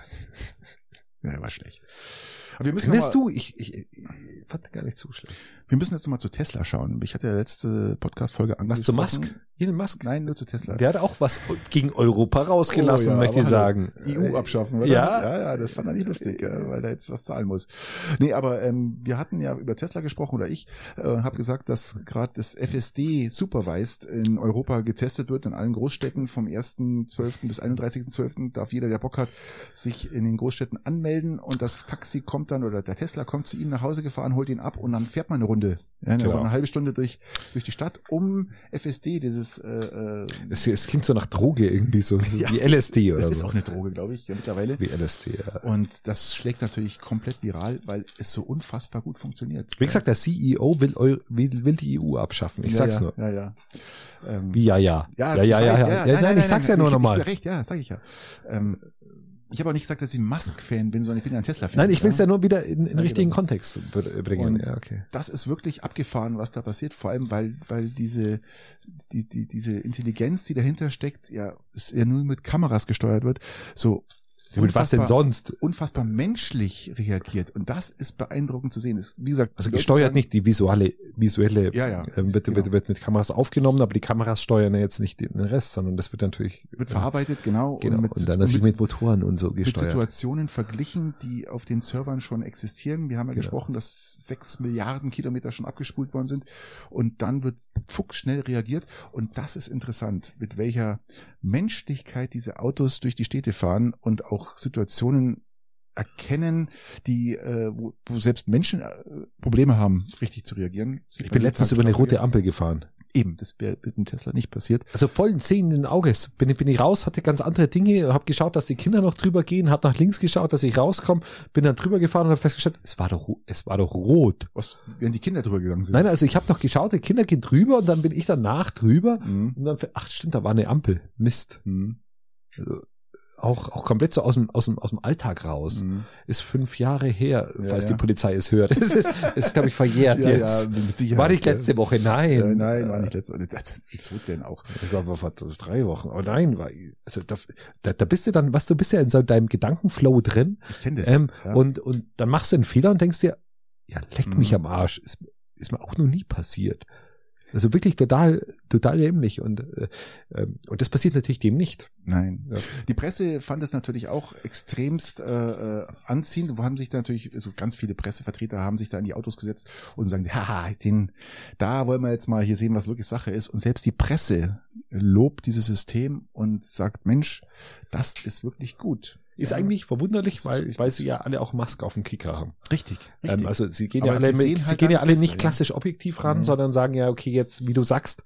Ja, war schlecht. Aber wir müssen Findest du? Ich, ich, ich fand gar nicht so schlecht. Wir müssen jetzt nochmal zu Tesla schauen. Ich hatte ja letzte Podcast-Folge angesprochen. Was zu Musk? Elon Musk? Nein, nur zu Tesla. Der hat auch was gegen Europa rausgelassen, oh, ja, möchte ich sagen. E U abschaffen, oder? Ja. Ja, ja, das fand er nicht lustig, ja, weil er jetzt was zahlen muss. Nee, aber ähm, wir hatten ja über Tesla gesprochen, oder ich äh, habe gesagt, dass gerade das F S D Supervised in Europa getestet wird, in allen Großstädten. Vom ersten zwölften bis einunddreißigsten zwölften darf jeder, der Bock hat, sich in den Großstädten anmelden und das Taxi kommt dann, oder der Tesla kommt zu ihm nach Hause gefahren, holt ihn ab und dann fährt man eine Runde. Ja, eine, genau. eine halbe Stunde durch durch die Stadt, um F S D, dieses äh, es, es klingt so nach Droge irgendwie, so ja, wie L S D oder so. Das ist auch eine Droge, glaube ich, ja, mittlerweile. Wie L S D, ja. Und das schlägt natürlich komplett viral, weil es so unfassbar gut funktioniert. Wie gesagt, der C E O will, will, will die E U abschaffen. Ich ja, sag's ja, nur. Ja, ja. Ähm, wie ja, ja. Ja, ja, ja, ja. ja, ja. ja, ja nein, nein, nein, ich sag's nein, ja nur nochmal. Ich, ich, recht, ja, sag ich ja. Ähm, Ich habe auch nicht gesagt, dass ich ein Musk-Fan bin, sondern ich bin ja ein Tesla-Fan. Nein, ich will es ja. ja nur wieder in, in ja, richtigen genau. Kontext bringen. Und ja, okay. Das ist wirklich abgefahren, was da passiert, vor allem weil weil diese die die diese Intelligenz, die dahinter steckt, ja, ist ja nur mit Kameras gesteuert wird. So Ja, mit was denn sonst? Unfassbar menschlich reagiert. Und das ist beeindruckend zu sehen. Das, wie gesagt, also gesteuert sagen, nicht die visuelle, visuelle ja, ja, ähm, wird, genau. wird, wird mit Kameras aufgenommen, aber die Kameras steuern ja jetzt nicht den Rest, sondern das wird natürlich wird verarbeitet, genau. genau und, mit, und dann und natürlich mit, mit Motoren und so gesteuert. Mit Situationen verglichen, die auf den Servern schon existieren. Wir haben ja genau. gesprochen, dass sechs Milliarden Kilometer schon abgespult worden sind. Und dann wird fuchsschnell reagiert. Und das ist interessant, mit welcher Menschlichkeit diese Autos durch die Städte fahren und auch Situationen erkennen, die äh, wo, wo selbst Menschen äh, Probleme haben, richtig zu reagieren. Ich bin letztens über eine rote Ampel gefahren. Eben, das wäre mit dem Tesla nicht passiert. Also vollen sehenden Auges bin ich, bin ich raus, hatte ganz andere Dinge, habe geschaut, dass die Kinder noch drüber gehen, habe nach links geschaut, dass ich rauskomme, bin dann drüber gefahren und habe festgestellt, es war doch es war doch rot. Was, während die Kinder drüber gegangen sind? Nein, also ich habe doch geschaut, die Kinder gehen drüber und dann bin ich danach drüber mhm. und dann, ach stimmt, da war eine Ampel. Mist. Mhm. Also, auch auch komplett so aus dem aus dem aus dem Alltag raus. Mhm. Ist fünf Jahre her, ja, falls ja. die Polizei es hört. Das ist, das ist glaube ich verjährt ja, jetzt. Ja, mit Sicherheit. War nicht letzte Woche, nein. Ja, nein, war nicht letzte Woche. Wieso denn auch? Ich war vor drei Wochen. Aber nein, war also da, da, da bist du dann, was du bist ja in so deinem Gedankenflow drin. Ich kenne das. Ähm, ja. Und und dann machst du einen Fehler und denkst dir, ja leck Mhm. mich am Arsch. Ist ist mir auch noch nie passiert. Also wirklich total, total dämlich und äh, und das passiert natürlich dem nicht. Nein. Ja. Die Presse fand es natürlich auch extremst äh, anziehend. Wo haben sich da natürlich so also ganz viele Pressevertreter haben sich da in die Autos gesetzt und sagen, haha, den, da wollen wir jetzt mal hier sehen, was wirklich Sache ist. Und selbst die Presse lobt dieses System und sagt, Mensch, das ist wirklich gut. Ist ja. eigentlich verwunderlich, weil weil sie ja alle auch Musk auf dem Kicker haben. Richtig. richtig. Ähm, also sie gehen Aber ja alle, sie mit, sehen sie halt gehen ja dann alle besser, nicht ja. klassisch objektiv ran, Mhm. sondern sagen ja, okay, jetzt, wie du sagst,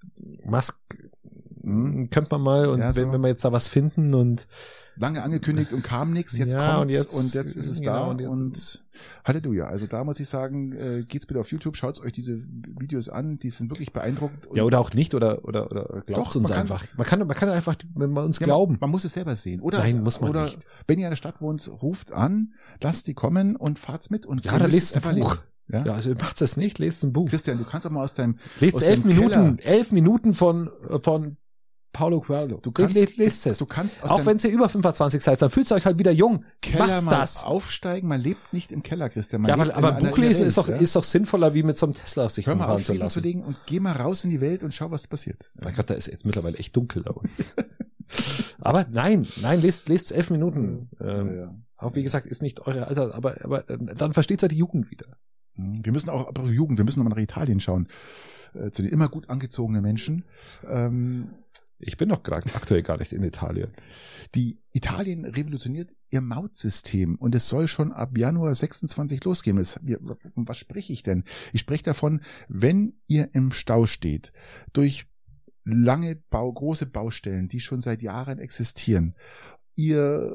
Musk Mhm. könnte man mal und Ja, so. wenn, wenn wir jetzt da was finden und Lange angekündigt und kam nichts, jetzt Ja, kommt's und jetzt- und jetzt ist es genau, da und und, jetzt- Halleluja. Also da muss ich sagen, äh, geht's bitte auf YouTube, schaut euch diese Videos an, die sind wirklich beeindruckend. Und ja oder auch nicht oder oder oder glaubt Doch, uns man kann- einfach. Man kann man kann einfach, wenn wir uns Ja, glauben. Man, man muss es selber sehen. Oder, Nein, muss man oder nicht. wenn ihr in der Stadt wohnt, ruft an, lasst die kommen und fahrt's mit. Und Ja, ihr dann müsst lest es ein einfach Buch. lesen. Ja? Ja, also macht es nicht, lest ein Buch. Christian, du kannst auch mal aus deinem Lest aus elf dem Minuten, Keller- elf Minuten von von Paulo Coelho. Du kannst, lest, lest es. du kannst aus Auch deinem wenn ihr über fünfundzwanzig seid, dann fühlt ihr euch halt wieder jung. Keller Macht's mal das. aufsteigen. Man lebt nicht im Keller, Christian. Man Ja, aber, lebt aber in ein einer- Buch in der lesen Welt, ist doch, ja? ist doch sinnvoller, wie mit so einem Tesla auf sich Hör mal rumfahren auf, zu Fliesen lassen. zu legen und geh mal raus in die Welt und schau, was passiert. Mein Gott, da ist jetzt mittlerweile echt dunkel. Aber, aber nein, nein, lest, lest elf Minuten. Ähm, Ja, ja. Auch wie gesagt, ist nicht eure Alter, aber, aber äh, dann versteht ja die Jugend wieder. Wir müssen auch, aber Jugend, wir müssen nochmal nach Italien schauen. Äh, zu den immer gut angezogenen Menschen. Ähm, Ich bin doch gerade aktuell gar nicht in Italien. Die Italien revolutioniert ihr Mautsystem und es soll schon ab Januar sechsundzwanzig losgehen. Das, was spreche ich denn? Ich spreche davon, wenn ihr im Stau steht, durch lange Bau, große Baustellen, die schon seit Jahren existieren, ihr,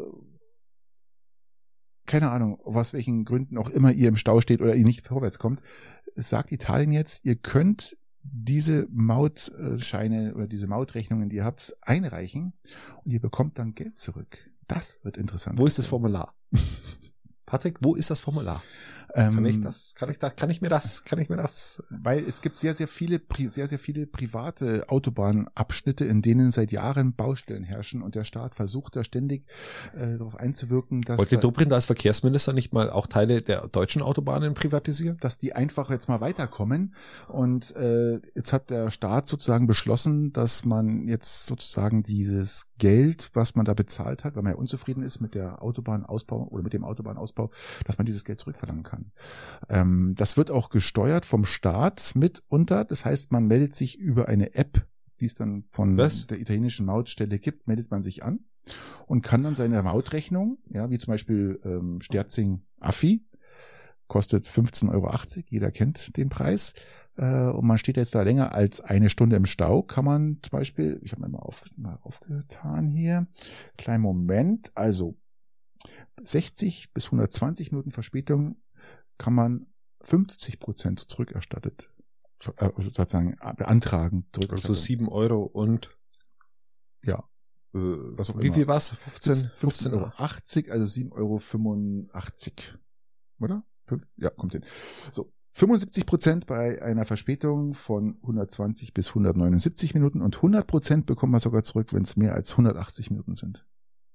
keine Ahnung, aus welchen Gründen auch immer ihr im Stau steht oder ihr nicht vorwärts kommt, sagt Italien jetzt, ihr könnt diese Mautscheine oder diese Mautrechnungen, die ihr habt, einreichen und ihr bekommt dann Geld zurück. Das wird interessant. Wo ist das Formular? Patrick, wo ist das Formular? Ähm, kann ich das, kann ich das, kann ich mir das, kann ich mir das? Weil es gibt sehr, sehr viele, sehr, sehr viele private Autobahnabschnitte, in denen seit Jahren Baustellen herrschen und der Staat versucht da ständig äh, darauf einzuwirken, dass Wollte da, Dobrindt als Verkehrsminister nicht mal auch Teile der deutschen Autobahnen privatisieren? dass die einfach jetzt mal weiterkommen und äh, jetzt hat der Staat sozusagen beschlossen, dass man jetzt sozusagen dieses Geld, was man da bezahlt hat, weil man ja unzufrieden ist mit der Autobahnausbau oder mit dem Autobahnausbau, dass man dieses Geld zurückverlangen kann. Ähm, das wird auch gesteuert vom Staat mitunter. Das heißt, man meldet sich über eine App, die es dann von Was? der italienischen Mautstelle gibt, meldet man sich an und kann dann seine Mautrechnung, ja, wie zum Beispiel ähm, Sterzing-Affi, kostet fünfzehn Euro achtzig, jeder kennt den Preis. Äh, und man steht jetzt da länger als eine Stunde im Stau, kann man zum Beispiel, ich habe mir mal, auf, mal aufgetan hier, kleinen Moment, also sechzig bis hundertzwanzig Minuten Verspätung kann man fünfzig Prozent zurückerstattet, äh, sozusagen beantragen. Also sieben Euro und ja, äh, was auch wie immer. Viel war's? fünfzehn, fünfzehn Euro achtzig, also sieben Euro fünfundachtzig, oder? Ja, kommt hin. So, fünfundsiebzig Prozent bei einer Verspätung von hundertzwanzig bis hundertneunundsiebzig Minuten und hundert Prozent bekommt man sogar zurück, wenn es mehr als hundertachtzig Minuten sind.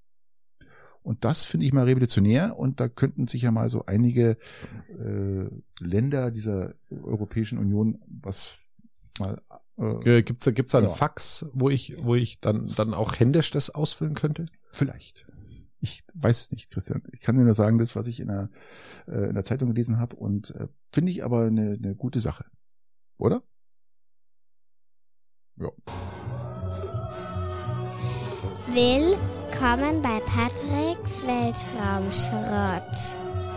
Und das finde ich mal revolutionär und da könnten sich ja mal so einige äh, Länder dieser Europäischen Union was mal äh, gibt's da gibt's da einen ja. Fax, wo ich wo ich dann dann auch händisch das ausfüllen könnte? Vielleicht. Ich weiß es nicht, Christian. Ich kann dir nur sagen, das, was ich in der äh, in der Zeitung gelesen habe und äh, finde ich aber eine eine gute Sache. Oder? Ja. Willkommen bei Patricks Weltraumschrott.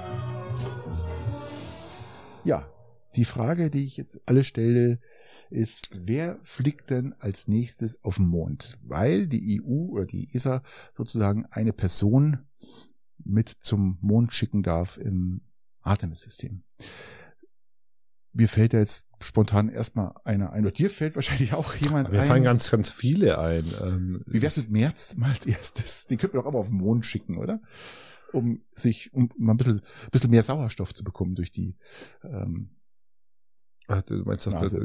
Ja, die Frage, die ich jetzt alle stelle, ist, wer fliegt denn als nächstes auf den Mond? Weil die E U oder die E S A sozusagen eine Person mit zum Mond schicken darf im Artemis-System. Mir fällt ja jetzt spontan erstmal einer ein. Oder dir fällt wahrscheinlich auch jemand ein. Mir fallen ganz, ganz viele ein. Ähm, Wie wär's mit Merz mal als erstes? Den könnten wir doch aber auf den Mond schicken, oder? Um sich, um mal ein bisschen, ein bisschen mehr Sauerstoff zu bekommen durch die, ähm, Ach, du meinst das, das, ein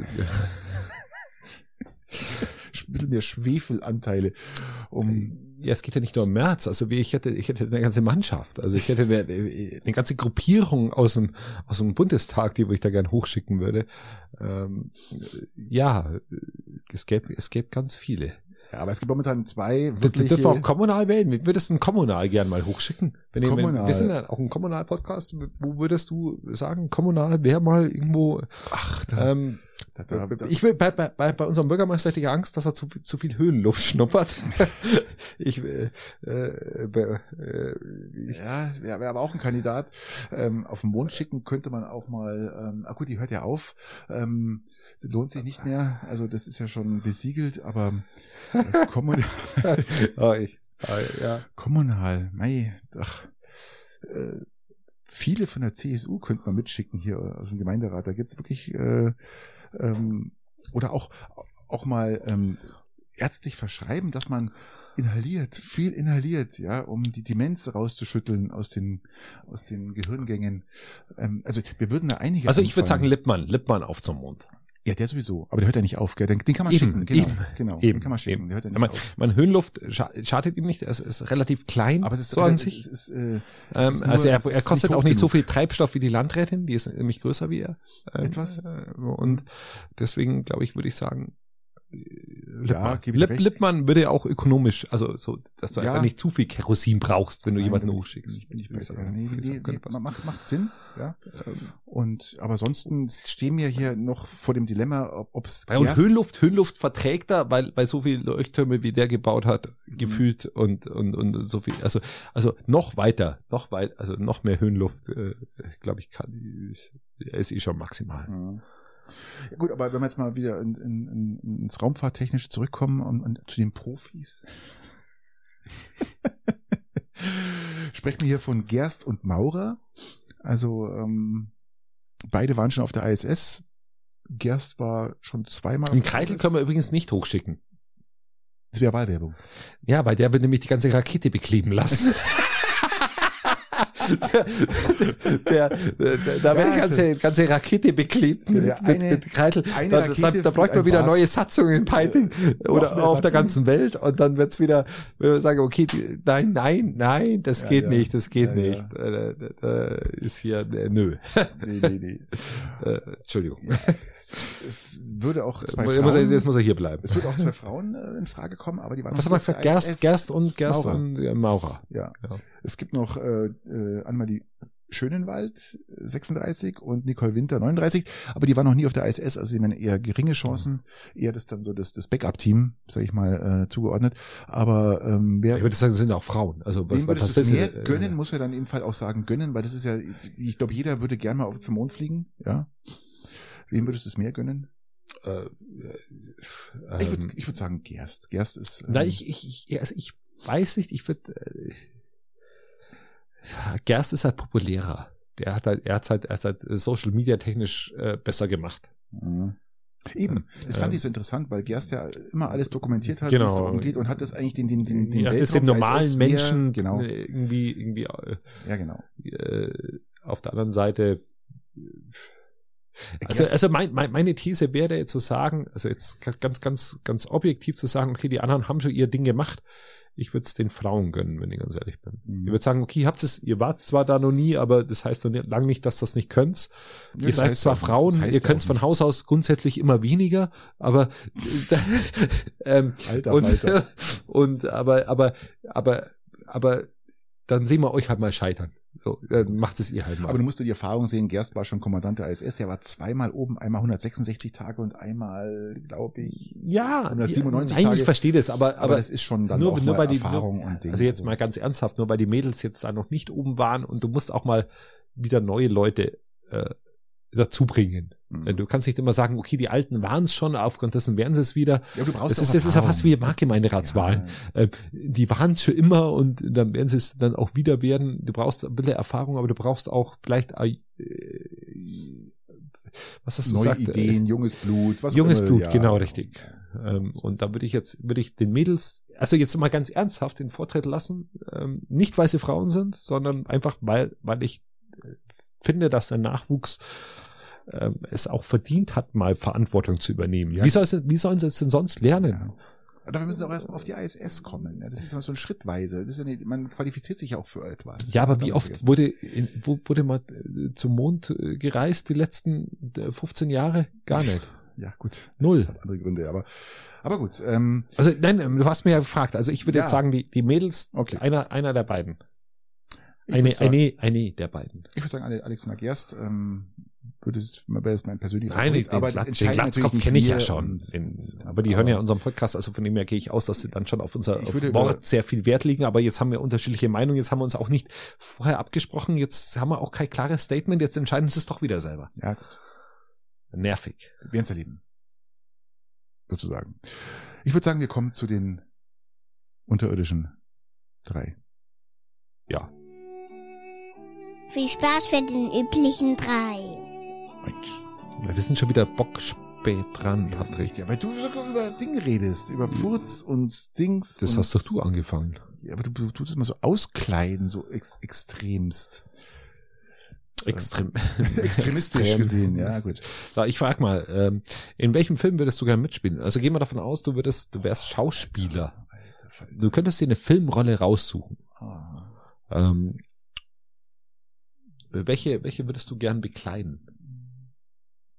bisschen mehr Schwefelanteile. Um ja, es geht ja nicht nur um Merz. Also wie ich hätte, ich hätte eine ganze Mannschaft. Also ich hätte eine, eine ganze Gruppierung aus dem aus dem Bundestag, die wo ich da gern hochschicken würde. Ähm, ja, es gäbe es gäbe ganz viele. Ja, aber es gibt momentan zwei wirkliche... Du dürfen auch kommunal wählen. Wie würdest du einen kommunal gern mal hochschicken? Wenn kommunal. Ich, wir sind ja auch ein Kommunal-Podcast. Wo würdest du sagen, kommunal wäre mal irgendwo... Ach, da... Ähm, da, da, da ich will, bei, bei, bei unserem Bürgermeister hätte ich Angst, dass er zu, zu viel Höhenluft schnuppert. ich, äh, äh, äh, ja, wäre wär aber auch ein Kandidat. Ähm, auf den Mond schicken könnte man auch mal, ähm, ah gut, die hört ja auf. Ähm, lohnt sich nicht mehr. Also das ist ja schon besiegelt, aber äh, kommunal. oh, ich, ja. Kommunal, mei, ach, äh, viele von der C S U könnte man mitschicken hier aus dem Gemeinderat. Da gibt's wirklich äh, ähm, oder auch auch mal ähm, ärztlich verschreiben, dass man inhaliert, viel inhaliert, ja, um die Demenz rauszuschütteln aus den aus den Gehirngängen. Ähm, also wir würden da einige. Also ich würde sagen Lippmann, Lippmann auf zum Mond. Ja, der sowieso, aber der hört ja nicht auf, gell? Den, den kann man eben, schicken, genau, eben, genau, eben, den kann man schicken, eben. der hört ja nicht man, auf. Man Höhenluft schadet ihm nicht, es ist relativ klein, aber es ist so an es sich. Ist, es ist, äh, ähm, ist nur, also er, er ist kostet nicht auch nicht genug. so viel Treibstoff wie die Landrätin, die ist nämlich größer wie er. Ähm, Etwas. Äh, und deswegen, glaube ich, würde ich sagen, ja, gebe ich Lipp, recht. Lippmann würde ja auch ökonomisch, also so, dass du Ja. einfach nicht zu viel Kerosin brauchst, wenn du Nein, jemanden bin ich- hochschickst. Bin ich Das besser. ist Nee, okay, nee, das nee, könnte passen. macht, macht Sinn, ja. Ähm, Und, aber ansonsten stehen wir hier noch vor dem Dilemma, ob es Ja, und Höhenluft, Höhenluft verträgt er, weil, weil so viele Leuchttürme, wie der gebaut hat, gefühlt und, und, und so viel, also, also noch weiter, noch weit, also noch mehr Höhenluft, äh, glaube ich, kann, ich, er ist eh schon maximal. Ja. Ja, gut, aber wenn wir jetzt mal wieder in, in, in, ins Raumfahrttechnische zurückkommen und, und zu den Profis. Sprechen wir hier von Gerst und Maurer. Also ähm, beide waren schon auf der I S S. Gerst war schon zweimal auf Den der Keitel I S S. können wir übrigens nicht hochschicken. Das wäre Wahlwerbung. Ja, weil der will nämlich die ganze Rakete bekleben lassen. der, der, der, da Ja, wird die ganze, ganze Rakete beklebt mit, Der mit, eine- mit Keitel. eine Da, Rakete da, da fliegt bräuchte man ein wieder Bad. neue Satzungen in Peiting Noch oder mehr auf der Satzungen? ganzen Welt und dann wird's wieder, wenn wir sagen, okay, die, nein, nein, nein, das Ja, geht ja. nicht, das geht Ja, nicht. ja. Äh, Da, da ist hier, äh, nö. Nee, nee, nee. Äh, Entschuldigung. Ja. Es würde auch zwei Jetzt muss, er, Frauen, jetzt muss er hier bleiben. es würde auch zwei Frauen äh, in Frage kommen, aber die waren Was noch haben wir nicht auf gesagt? der I S S. Gerst, Gerst und Gerst Maurer. und ja, Maurer. Ja. Ja. Es gibt noch äh, äh, Annemarie Schönenwald sechsunddreißig und Nicole Winter neununddreißig, aber die waren noch nie auf der I S S, also die haben eher geringe Chancen, eher das dann so das, das Backup-Team, sage ich mal, äh, zugeordnet. Aber ähm, wer Ich würde sagen, es sind auch Frauen. Also was, wem was, würdest was du es willst mehr äh, gönnen, muss er dann eben Fall auch sagen gönnen, weil das ist ja, ich glaube, jeder würde gern mal auf zum Mond fliegen, ja. Wem würdest du es mehr gönnen? Äh, äh, Ich würde ähm, ich würd sagen Gerst. Gerst ist... Ähm, Na, ich, ich, ich, also ich weiß nicht, ich würde, äh, Gerst ist halt populärer. Der hat halt, er hat halt, er hat halt Social Media technisch äh, besser gemacht. Mhm. Eben, das Ähm, fand ich so interessant, weil Gerst ja immer alles dokumentiert hat, Genau. wie es darum geht und hat das eigentlich den, den, den, den Ja, ist dem Weltraum normalen I S S mehr- Menschen genau, äh, irgendwie, irgendwie äh, ja genau. äh, auf der anderen Seite. Also, Gerst- also mein, mein, meine These wäre jetzt zu sagen, also jetzt ganz, ganz, ganz objektiv zu sagen, okay, die anderen haben schon ihr Ding gemacht. Ich würde es den Frauen gönnen, wenn ich ganz ehrlich bin. Mhm. Ich würde sagen, okay, habt es, ihr wart zwar da noch nie, aber das heißt noch lange nicht, dass das nicht könnt. Ja, Ihr das seid heißt zwar auch- Frauen, das heißt ihr ja könnt auch von nichts. Haus aus grundsätzlich immer weniger, aber ähm, Alter, und, Alter. und aber, aber, aber, aber dann sehen wir euch halt mal scheitern. So, dann macht es ihr halt mal. Aber du musst dir die Erfahrung sehen, Gerst war schon Kommandant der I S S, er war zweimal oben, einmal hundertsechsundsechzig Tage und einmal, glaube ich, ja, hundertsiebenundneunzig nein, Tage. ich verstehe das, aber, aber, aber das ist schon dann nur, auch nur mal weil die, Erfahrung nur, und Ding. also jetzt mal ganz ernsthaft, nur weil die Mädels jetzt da noch nicht oben waren und du musst auch mal wieder neue Leute äh, dazu bringen. Mhm. Du kannst nicht immer sagen, okay, die Alten waren es schon, aufgrund dessen werden sie es wieder. Ja, du brauchst Das auch ist, das ist ja fast wie Erfahrung. Marktgemeinderatswahlen. Ja. Äh, die waren es schon immer und dann werden sie es dann auch wieder werden. Du brauchst ein bisschen Erfahrung, aber du brauchst auch vielleicht äh, was hast du Neue gesagt? Ideen, junges Blut, was auch Junges immer, Blut, ja. genau, richtig. Ähm, und da würde ich jetzt, würde ich den Mädels, also jetzt mal ganz ernsthaft den Vortritt lassen, ähm, nicht weil sie Frauen sind, sondern einfach weil, weil ich äh, finde, dass der Nachwuchs ähm, es auch verdient hat, mal Verantwortung zu übernehmen. Ja. Wie, soll es, wie sollen sie es denn sonst lernen? Ja. Aber wir müssen auch erstmal auf die I S S kommen. Ja, das ist immer so ein Schrittweise. Das ist ja nicht, man qualifiziert sich ja auch für etwas. Ja, aber Das wie darf man oft vergessen. wurde, in, wo, wurde mal äh, zum Mond äh, gereist die letzten äh, fünfzehn Jahre? Gar nicht. Ja, gut. Null. Das hat andere Gründe, aber, aber gut. Ähm, Also nein, du hast mir ja gefragt. Also ich würde Ja. jetzt sagen, die, die Mädels, Okay. einer, einer der beiden. ich Eine, würd sagen, eine, eine der beiden. ich würde sagen, Ale- Alexander Gerst, ähm, würde es, wäre es mein persönlicher Nein, den, Favorit, aber das Glatz, den entscheiden Glatzkopf natürlich kenne ich nicht ja wir schon. und- Den, und- aber die hören ja unseren Podcast, also von dem her gehe ich aus, dass sie dann schon auf unser Ich auf würde Wort über- sehr viel Wert legen. Aber jetzt haben wir unterschiedliche Meinungen. Jetzt haben wir uns auch nicht vorher abgesprochen. Jetzt haben wir auch kein klares Statement. Jetzt entscheiden sie es doch wieder selber. Ja, gut. Nervig. Wir werden es erleben. Sozusagen. Ich würde sagen, wir kommen zu den unterirdischen drei. Ja. Viel Spaß für den üblichen drei. Wir sind schon wieder bockspät dran, Patrick. Ja, weil du sogar über Dinge redest, über Pfurz und Dings. Das und, hast doch du angefangen. Ja, aber du, du tust es mal so auskleiden, so ex extremst. Extrem. Extremistisch Extrem. gesehen, ja, gut. So, ich frag mal, ähm, in welchem Film würdest du gerne mitspielen? Also gehen wir davon aus, du würdest, du wärst Schauspieler. Alter Falter. Du könntest dir eine Filmrolle raussuchen. Ah. Ähm, welche, welche würdest du gern bekleiden?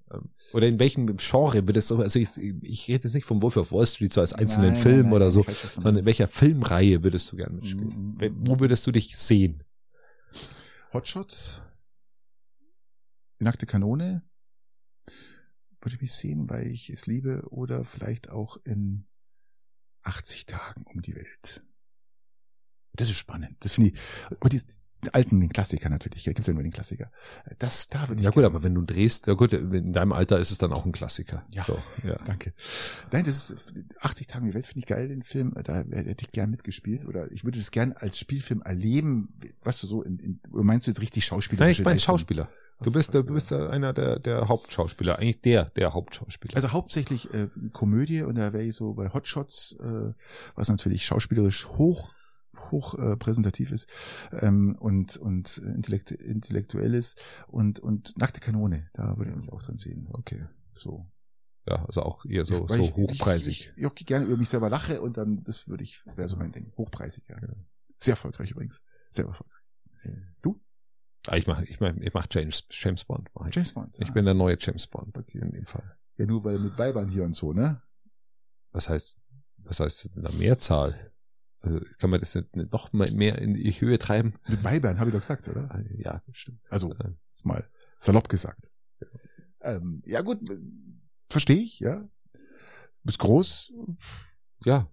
Oder in welchem Genre würdest du, also ich, ich rede jetzt nicht vom Wolf of Wall Street so als einzelnen Nein, Film nein, nein, oder so, weiß, sondern in welcher Filmreihe würdest du gerne mitspielen? Mhm. Wo würdest du dich sehen? Hotshots, Nackte Kanone, würde ich mich sehen, weil ich es liebe, oder vielleicht auch in achtzig Tagen um die Welt. Das ist spannend. Das finde ich, aber die, die alten, den Klassiker natürlich, gibt's ja nur den Klassiker. Das, da würde ich Ja gut, aber wenn du drehst, ja gut, in deinem Alter ist es dann auch ein Klassiker. Ja, so, ja. Danke. Nein, das ist achtzig Tage um die Welt, finde ich geil, den Film. Da hätte ich gern mitgespielt, oder ich würde das gern als Spielfilm erleben. Weißt du, so, in, in, oder meinst du jetzt richtig Schauspieler? Nein, ich meine Schauspieler. Du bist, du bist einer der, der Hauptschauspieler, eigentlich der, der Hauptschauspieler. Also hauptsächlich äh, Komödie, und da wäre ich so bei Hotshots, äh, was natürlich schauspielerisch hoch, hoch äh, präsentativ ist, ähm, und, und intellekt, intellektuell ist, und, und Nackte Kanone, da würde ich mich auch dran sehen. Okay. So. Ja, also auch eher so, Ja, so ich, hochpreisig. Ich, ich, ich gerne über mich selber lache, und dann, das würde ich, wäre so mein Ding. Hochpreisig, ja. ja. Sehr erfolgreich übrigens. Sehr erfolgreich. Du? Ah, ich mache ich mach, ich mach James, James Bond. Mach ich. James Bond. Ich ja. bin der neue James Bond in dem Fall. Ja, nur weil mit Weibern hier und so, ne? Was heißt, was heißt in der Mehrzahl? Also kann man das nicht noch mal mehr in die Höhe treiben? Mit Weibern, habe ich doch gesagt, oder? Ja, stimmt. Also, jetzt mal salopp gesagt. Ja, ähm, ja gut, verstehe ich, ja. Bist groß. Ja.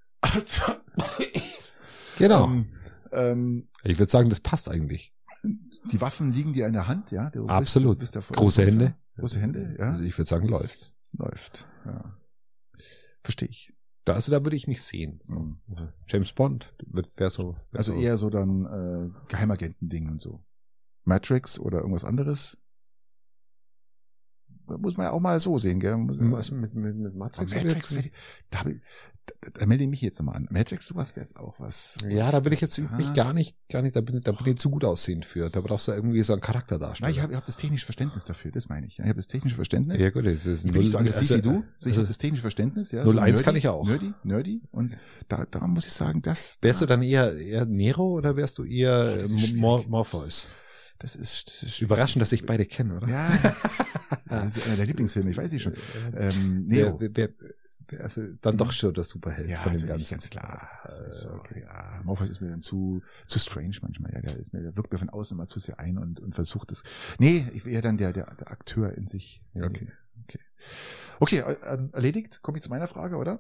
Genau. Ähm, ähm, ich würde sagen, das passt eigentlich. Die Waffen liegen dir in der Hand, ja? Du Absolut. Bist, du bist Große Hände. Große Hände, ja? Ich würde sagen, läuft. Läuft, ja. Verstehe ich. Da, also da würde ich mich sehen. So. Mhm. James Bond wäre so. Wär also so. eher so dann äh, Geheimagenten-Ding und so. Matrix oder irgendwas anderes. Da muss man ja auch mal so sehen, gell? Was mit, mit, mit Matrix? Matrix ich, da, da, da, da melde ich mich jetzt nochmal an. Matrix, sowas wäre jetzt auch was. Ja, da bin ich jetzt ah. mich gar nicht, gar nicht, da bin, da bin ich zu gut aussehend für. Da brauchst du irgendwie so einen Charakter darstellen. Nein, ich habe ich hab das technische Verständnis dafür, das meine ich. Ich habe das technische Verständnis. Ja gut, das ist ich bin nicht so aggressiv also, wie du. Also, ich habe das technische Verständnis. Ja, null so eins nerdy, kann ich auch. Nerdy, nerdy. Und da, da muss ich sagen, das. Wärst da, du dann eher, eher Nero oder wärst du eher ja, Mor- Morpheus? Das ist, das ist überraschend, dass sich beide kennen, oder? Ja, das ist einer der Lieblingsfilme, ich weiß ich schon. Ähm, Nero. Wer, wer, wer, also dann doch schon der Superheld ja, von dem Ganzen. Ganz klar. Also, so, okay, ja. Morpheus ist mir dann zu zu strange manchmal. Ja, der ist mir, der wirkt mir von außen immer zu sehr ein und und versucht es. Nee, ich will ja dann der der, der Akteur in sich. Okay, okay, okay. Äh, erledigt. Komme ich zu meiner Frage, oder?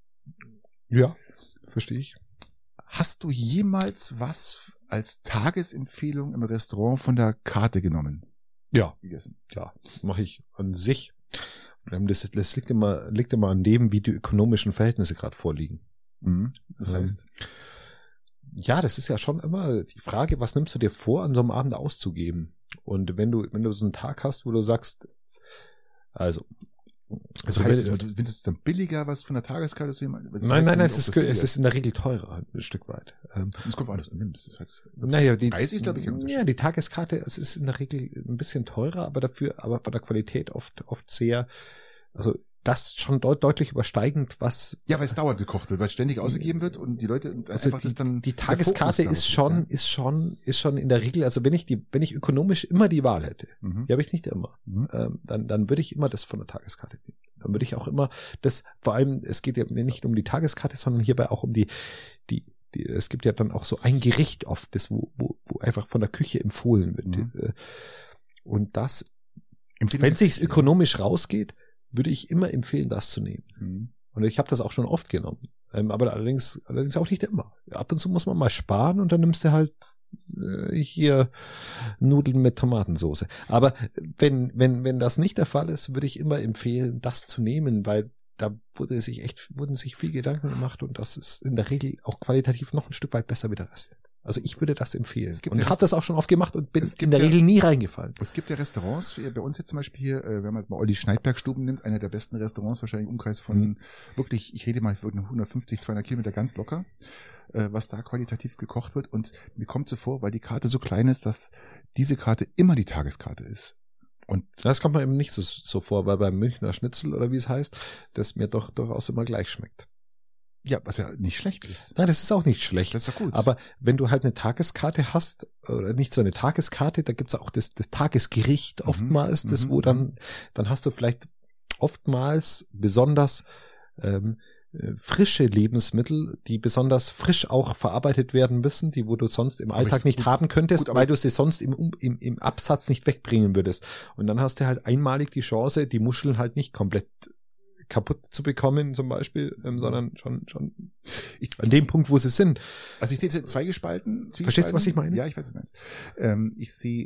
Ja, verstehe ich. Hast du jemals was als Tagesempfehlung im Restaurant von der Karte genommen? Ja, gegessen. Ja, mache ich an sich. Das, das liegt immer, liegt immer an dem, wie die ökonomischen Verhältnisse gerade vorliegen. Mhm. Das heißt, ja, das ist ja schon immer die Frage, was nimmst du dir vor, an so einem Abend auszugeben? Und wenn du, wenn du so einen Tag hast, wo du sagst, also, Also heißt es, du findest es dann billiger, was von der Tageskarte zu nehmen? Nein, nein, nein, es ist, es ist in der Regel teurer, ein Stück weit. Das kommt alles, du nimmst. Das heißt, naja, die, Preis ist, glaube ich, ein ja, die Tageskarte, es ist in der Regel ein bisschen teurer, aber dafür, aber von der Qualität oft, oft sehr, also das schon deut- deutlich übersteigend, was. Ja, weil es dauernd gekocht wird, weil es ständig ausgegeben wird und die Leute also einfach die, das dann. Die Tageskarte ist schon, ist schon, ist schon in der Regel, also wenn ich die, wenn ich ökonomisch immer die Wahl hätte, mhm. die habe ich nicht immer, mhm. ähm, dann, dann würde ich immer das von der Tageskarte nehmen. Dann würde ich auch immer das, vor allem, es geht ja nicht um die Tageskarte, sondern hierbei auch um die, die, die, es gibt ja dann auch so ein Gericht oft, das, wo, wo, wo einfach von der Küche empfohlen wird. Mhm. Und das, wenn es sich ökonomisch rausgeht, würde ich immer empfehlen, das zu nehmen. Mhm. Und ich habe das auch schon oft genommen. Ähm, aber allerdings, allerdings auch nicht immer. Ab und zu muss man mal sparen und dann nimmst du halt äh, hier Nudeln mit Tomatensauce. Aber wenn, wenn, wenn das nicht der Fall ist, würde ich immer empfehlen, das zu nehmen, weil da wurde sich echt, wurden sich viel Gedanken gemacht und das ist in der Regel auch qualitativ noch ein Stück weit besser wie der Rest. Also ich würde das empfehlen. Und ja habe das auch schon oft gemacht und bin in der ja, Regel nie reingefallen. Es gibt ja Restaurants, wie bei uns jetzt zum Beispiel hier, wenn man jetzt mal Olli Schneidberg-Stuben nimmt, einer der besten Restaurants, wahrscheinlich im Umkreis von mhm. wirklich, ich rede mal für hundertfünfzig, zweihundert Kilometer ganz locker, was da qualitativ gekocht wird. Und mir kommt so vor, weil die Karte so klein ist, dass diese Karte immer die Tageskarte ist. Und das kommt mir eben nicht so, so vor, weil beim Münchner Schnitzel oder wie es heißt, das mir doch durchaus immer gleich schmeckt. Ja, was ja nicht schlecht ist. Nein, das ist auch nicht schlecht. Das ist doch gut. Aber wenn du halt eine Tageskarte hast, oder nicht so eine Tageskarte, da gibt's auch das, das Tagesgericht oftmals, das, wo dann, dann hast du vielleicht oftmals besonders ähm, frische Lebensmittel, die besonders frisch auch verarbeitet werden müssen, die wo du sonst im Alltag ich, nicht gut, haben könntest, gut, weil du sie sonst im, im, im Absatz nicht wegbringen würdest. Und dann hast du halt einmalig die Chance, die Muscheln halt nicht komplett kaputt zu bekommen zum Beispiel, ähm, sondern schon schon ich, an dem Punkt, wo sie sind. Also ich sehe zweigespalten. Verstehst du, was ich meine? Ja, ich weiß, was du meinst. Ähm, ich sehe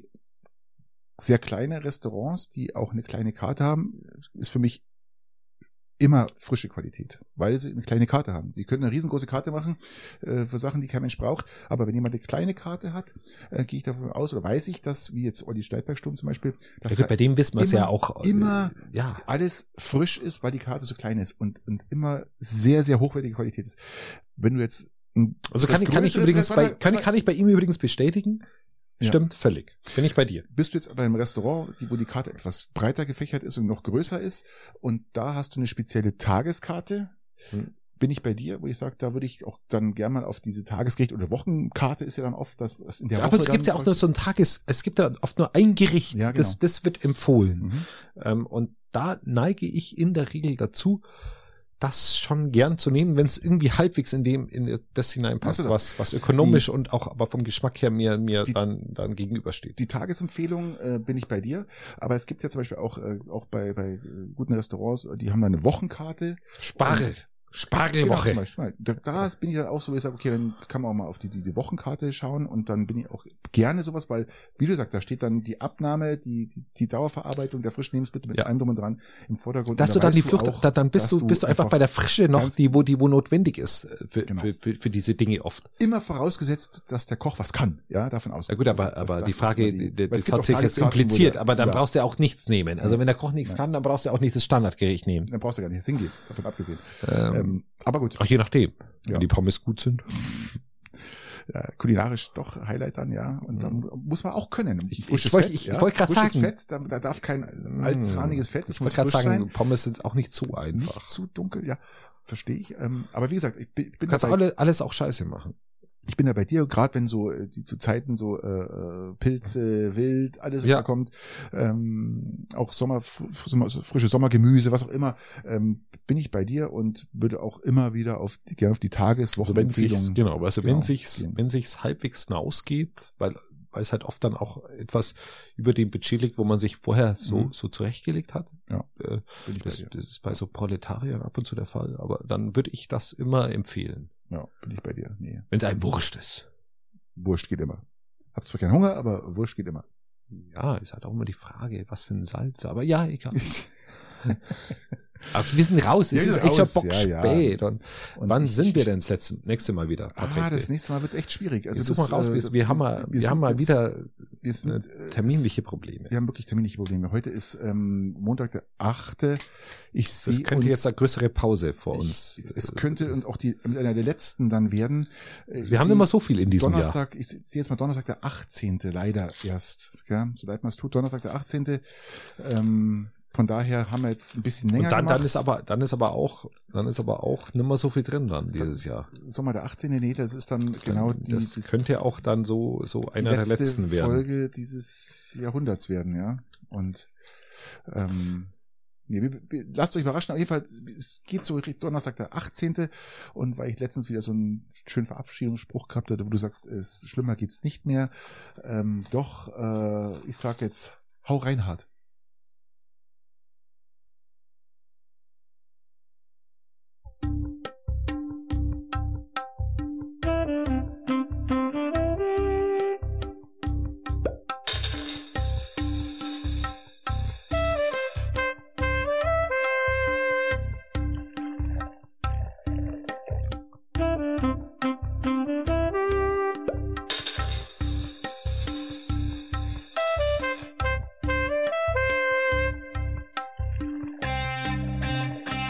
sehr kleine Restaurants, die auch eine kleine Karte haben, ist für mich immer frische Qualität, weil sie eine kleine Karte haben. Sie können eine riesengroße Karte machen äh, für Sachen, die kein Mensch braucht, aber wenn jemand eine kleine Karte hat, äh, gehe ich davon aus oder weiß ich, dass, wie jetzt Olli Steitberg-Sturm zum Beispiel, dass ja, gut, da bei dem wissen wir es ja auch. Immer äh, ja. alles frisch ist, weil die Karte so klein ist und, und immer sehr, sehr hochwertige Qualität ist. Wenn du jetzt also kann ich, kann ich übrigens bei, kann ich, kann ich bei ihm übrigens bestätigen, Stimmt, ja. völlig. Bin ich bei dir. Bist du jetzt bei einem Restaurant, wo die Karte etwas breiter gefächert ist und noch größer ist und da hast du eine spezielle Tageskarte, hm. bin ich bei dir, wo ich sage, da würde ich auch dann gerne mal auf diese Tagesgericht oder Wochenkarte ist ja dann oft, dass das in der ja, Woche aber es gibt ja auch nur so ein Tages, es gibt ja oft nur ein Gericht, ja, genau. das, das wird empfohlen. Mhm. Ähm, und da neige ich in der Regel dazu, das schon gern zu nehmen, wenn es irgendwie halbwegs in dem in das hineinpasst, also, was was ökonomisch die, und auch aber vom Geschmack her mir mir die, dann dann gegenübersteht. Die Tagesempfehlung äh, bin ich bei dir, aber es gibt ja zum Beispiel auch äh, auch bei bei äh, guten Restaurants, die haben da eine Wochenkarte. Spargel. Spargelwoche. Genau, zum Beispiel. Da, da bin ich dann auch so, wo ich sage, okay, dann kann man auch mal auf die, die, die Wochenkarte schauen und dann bin ich auch gerne sowas, weil, wie du sagst, da steht dann die Abnahme, die, die, die Dauerverarbeitung der frischen Lebensmittel mit ja. allem drum und dran im Vordergrund. Dass du da dann die Flucht, auch, da, dann bist du, bist du einfach bei der Frische noch, die, wo, die, wo notwendig ist, für, genau. für, für, für diese Dinge oft. Immer vorausgesetzt, dass der Koch was kann, ja, davon aus. Ja gut, aber, aber das, die Frage, die, die, das hat sich jetzt impliziert, aber dann ja. brauchst du ja auch nichts nehmen. Also wenn der Koch nichts ja. kann, dann brauchst du auch nicht das Standardgericht nehmen. Dann brauchst du gar nicht hingehen, davon abgesehen. Ähm, ähm, aber gut. Ach, je nachdem. Ja. Wenn die Pommes gut sind. Ja, kulinarisch doch Highlight dann, ja. Und dann mhm. muss man auch können. Ich, ich, wollte ich, ja? ich wollte gerade sagen. Fett, da, da darf kein altes, raniges Fett. Ich wollte gerade sagen, sein. Pommes sind auch nicht zu einfach. Nicht zu dunkel, ja. Verstehe ich. Ähm, aber wie gesagt, ich bin, ich bin du kannst dabei, alle, alles auch scheiße machen. Ich bin da bei dir, gerade wenn so die zu Zeiten so äh, Pilze, Wild, alles was ja. da kommt, ähm, auch Sommer, Sommer, frische Sommergemüse, was auch immer, ähm, bin ich bei dir und würde auch immer wieder auf die, gerne auf die Tageswochenempfehlungen. Also genau, also genau, wenn sich's, gehen. wenn sich's halbwegs ausgeht, weil weil es halt oft dann auch etwas über dem Budget liegt, wo man sich vorher so mhm. so zurechtgelegt hat. Ja, äh, das, das ist bei so Proletariern ab und zu der Fall, aber dann würde ich das immer empfehlen. Ja, bin ich bei dir. Nee. Wenn es einem wurscht ist. Wurscht geht immer. Hab zwar keinen Hunger, aber Wurscht geht immer. Ja, ist halt auch immer die Frage, was für ein Salz, aber ja, egal. Aber wir sind raus, es ja, ist echt schon bock ja, spät. Ja. Und, und wann sind wir denn das letzte, nächste Mal wieder? Patrick? Ah, das nächste Mal wird echt schwierig. Also such mal raus, wir, wir haben mal, wir, wir haben mal wieder wir sind, terminliche Probleme. Wir haben wirklich terminliche Probleme. Heute ist ähm, Montag der achte. Ich das könnte uns, jetzt eine größere Pause vor uns. Ich, es könnte und auch die mit einer der letzten dann werden. Ich wir haben immer so viel in diesem Donnerstag, Jahr. Ich sehe jetzt mal Donnerstag der achtzehnte leider erst. Ja, so leid man es tut. Donnerstag der achtzehnte Ähm, Von daher haben wir jetzt ein bisschen länger und dann, gemacht. dann ist aber, dann ist aber auch, dann ist aber auch nicht mehr so viel drin dann dieses dann, Jahr. Sommer der achtzehnte Nee, das ist dann genau die. Das die, könnte auch dann so, so einer der letzten werden. Folge dieses Jahrhunderts werden, ja. Und, ähm, nee, wir, wir, lasst euch überraschen. Auf jeden Fall, es geht so Donnerstag der achtzehnte Und weil ich letztens wieder so einen schönen Verabschiedungsspruch gehabt hatte, wo du sagst, es schlimmer geht's nicht mehr. Ähm, doch, äh, ich sag jetzt, hau rein hart.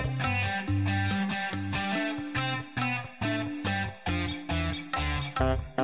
Bye.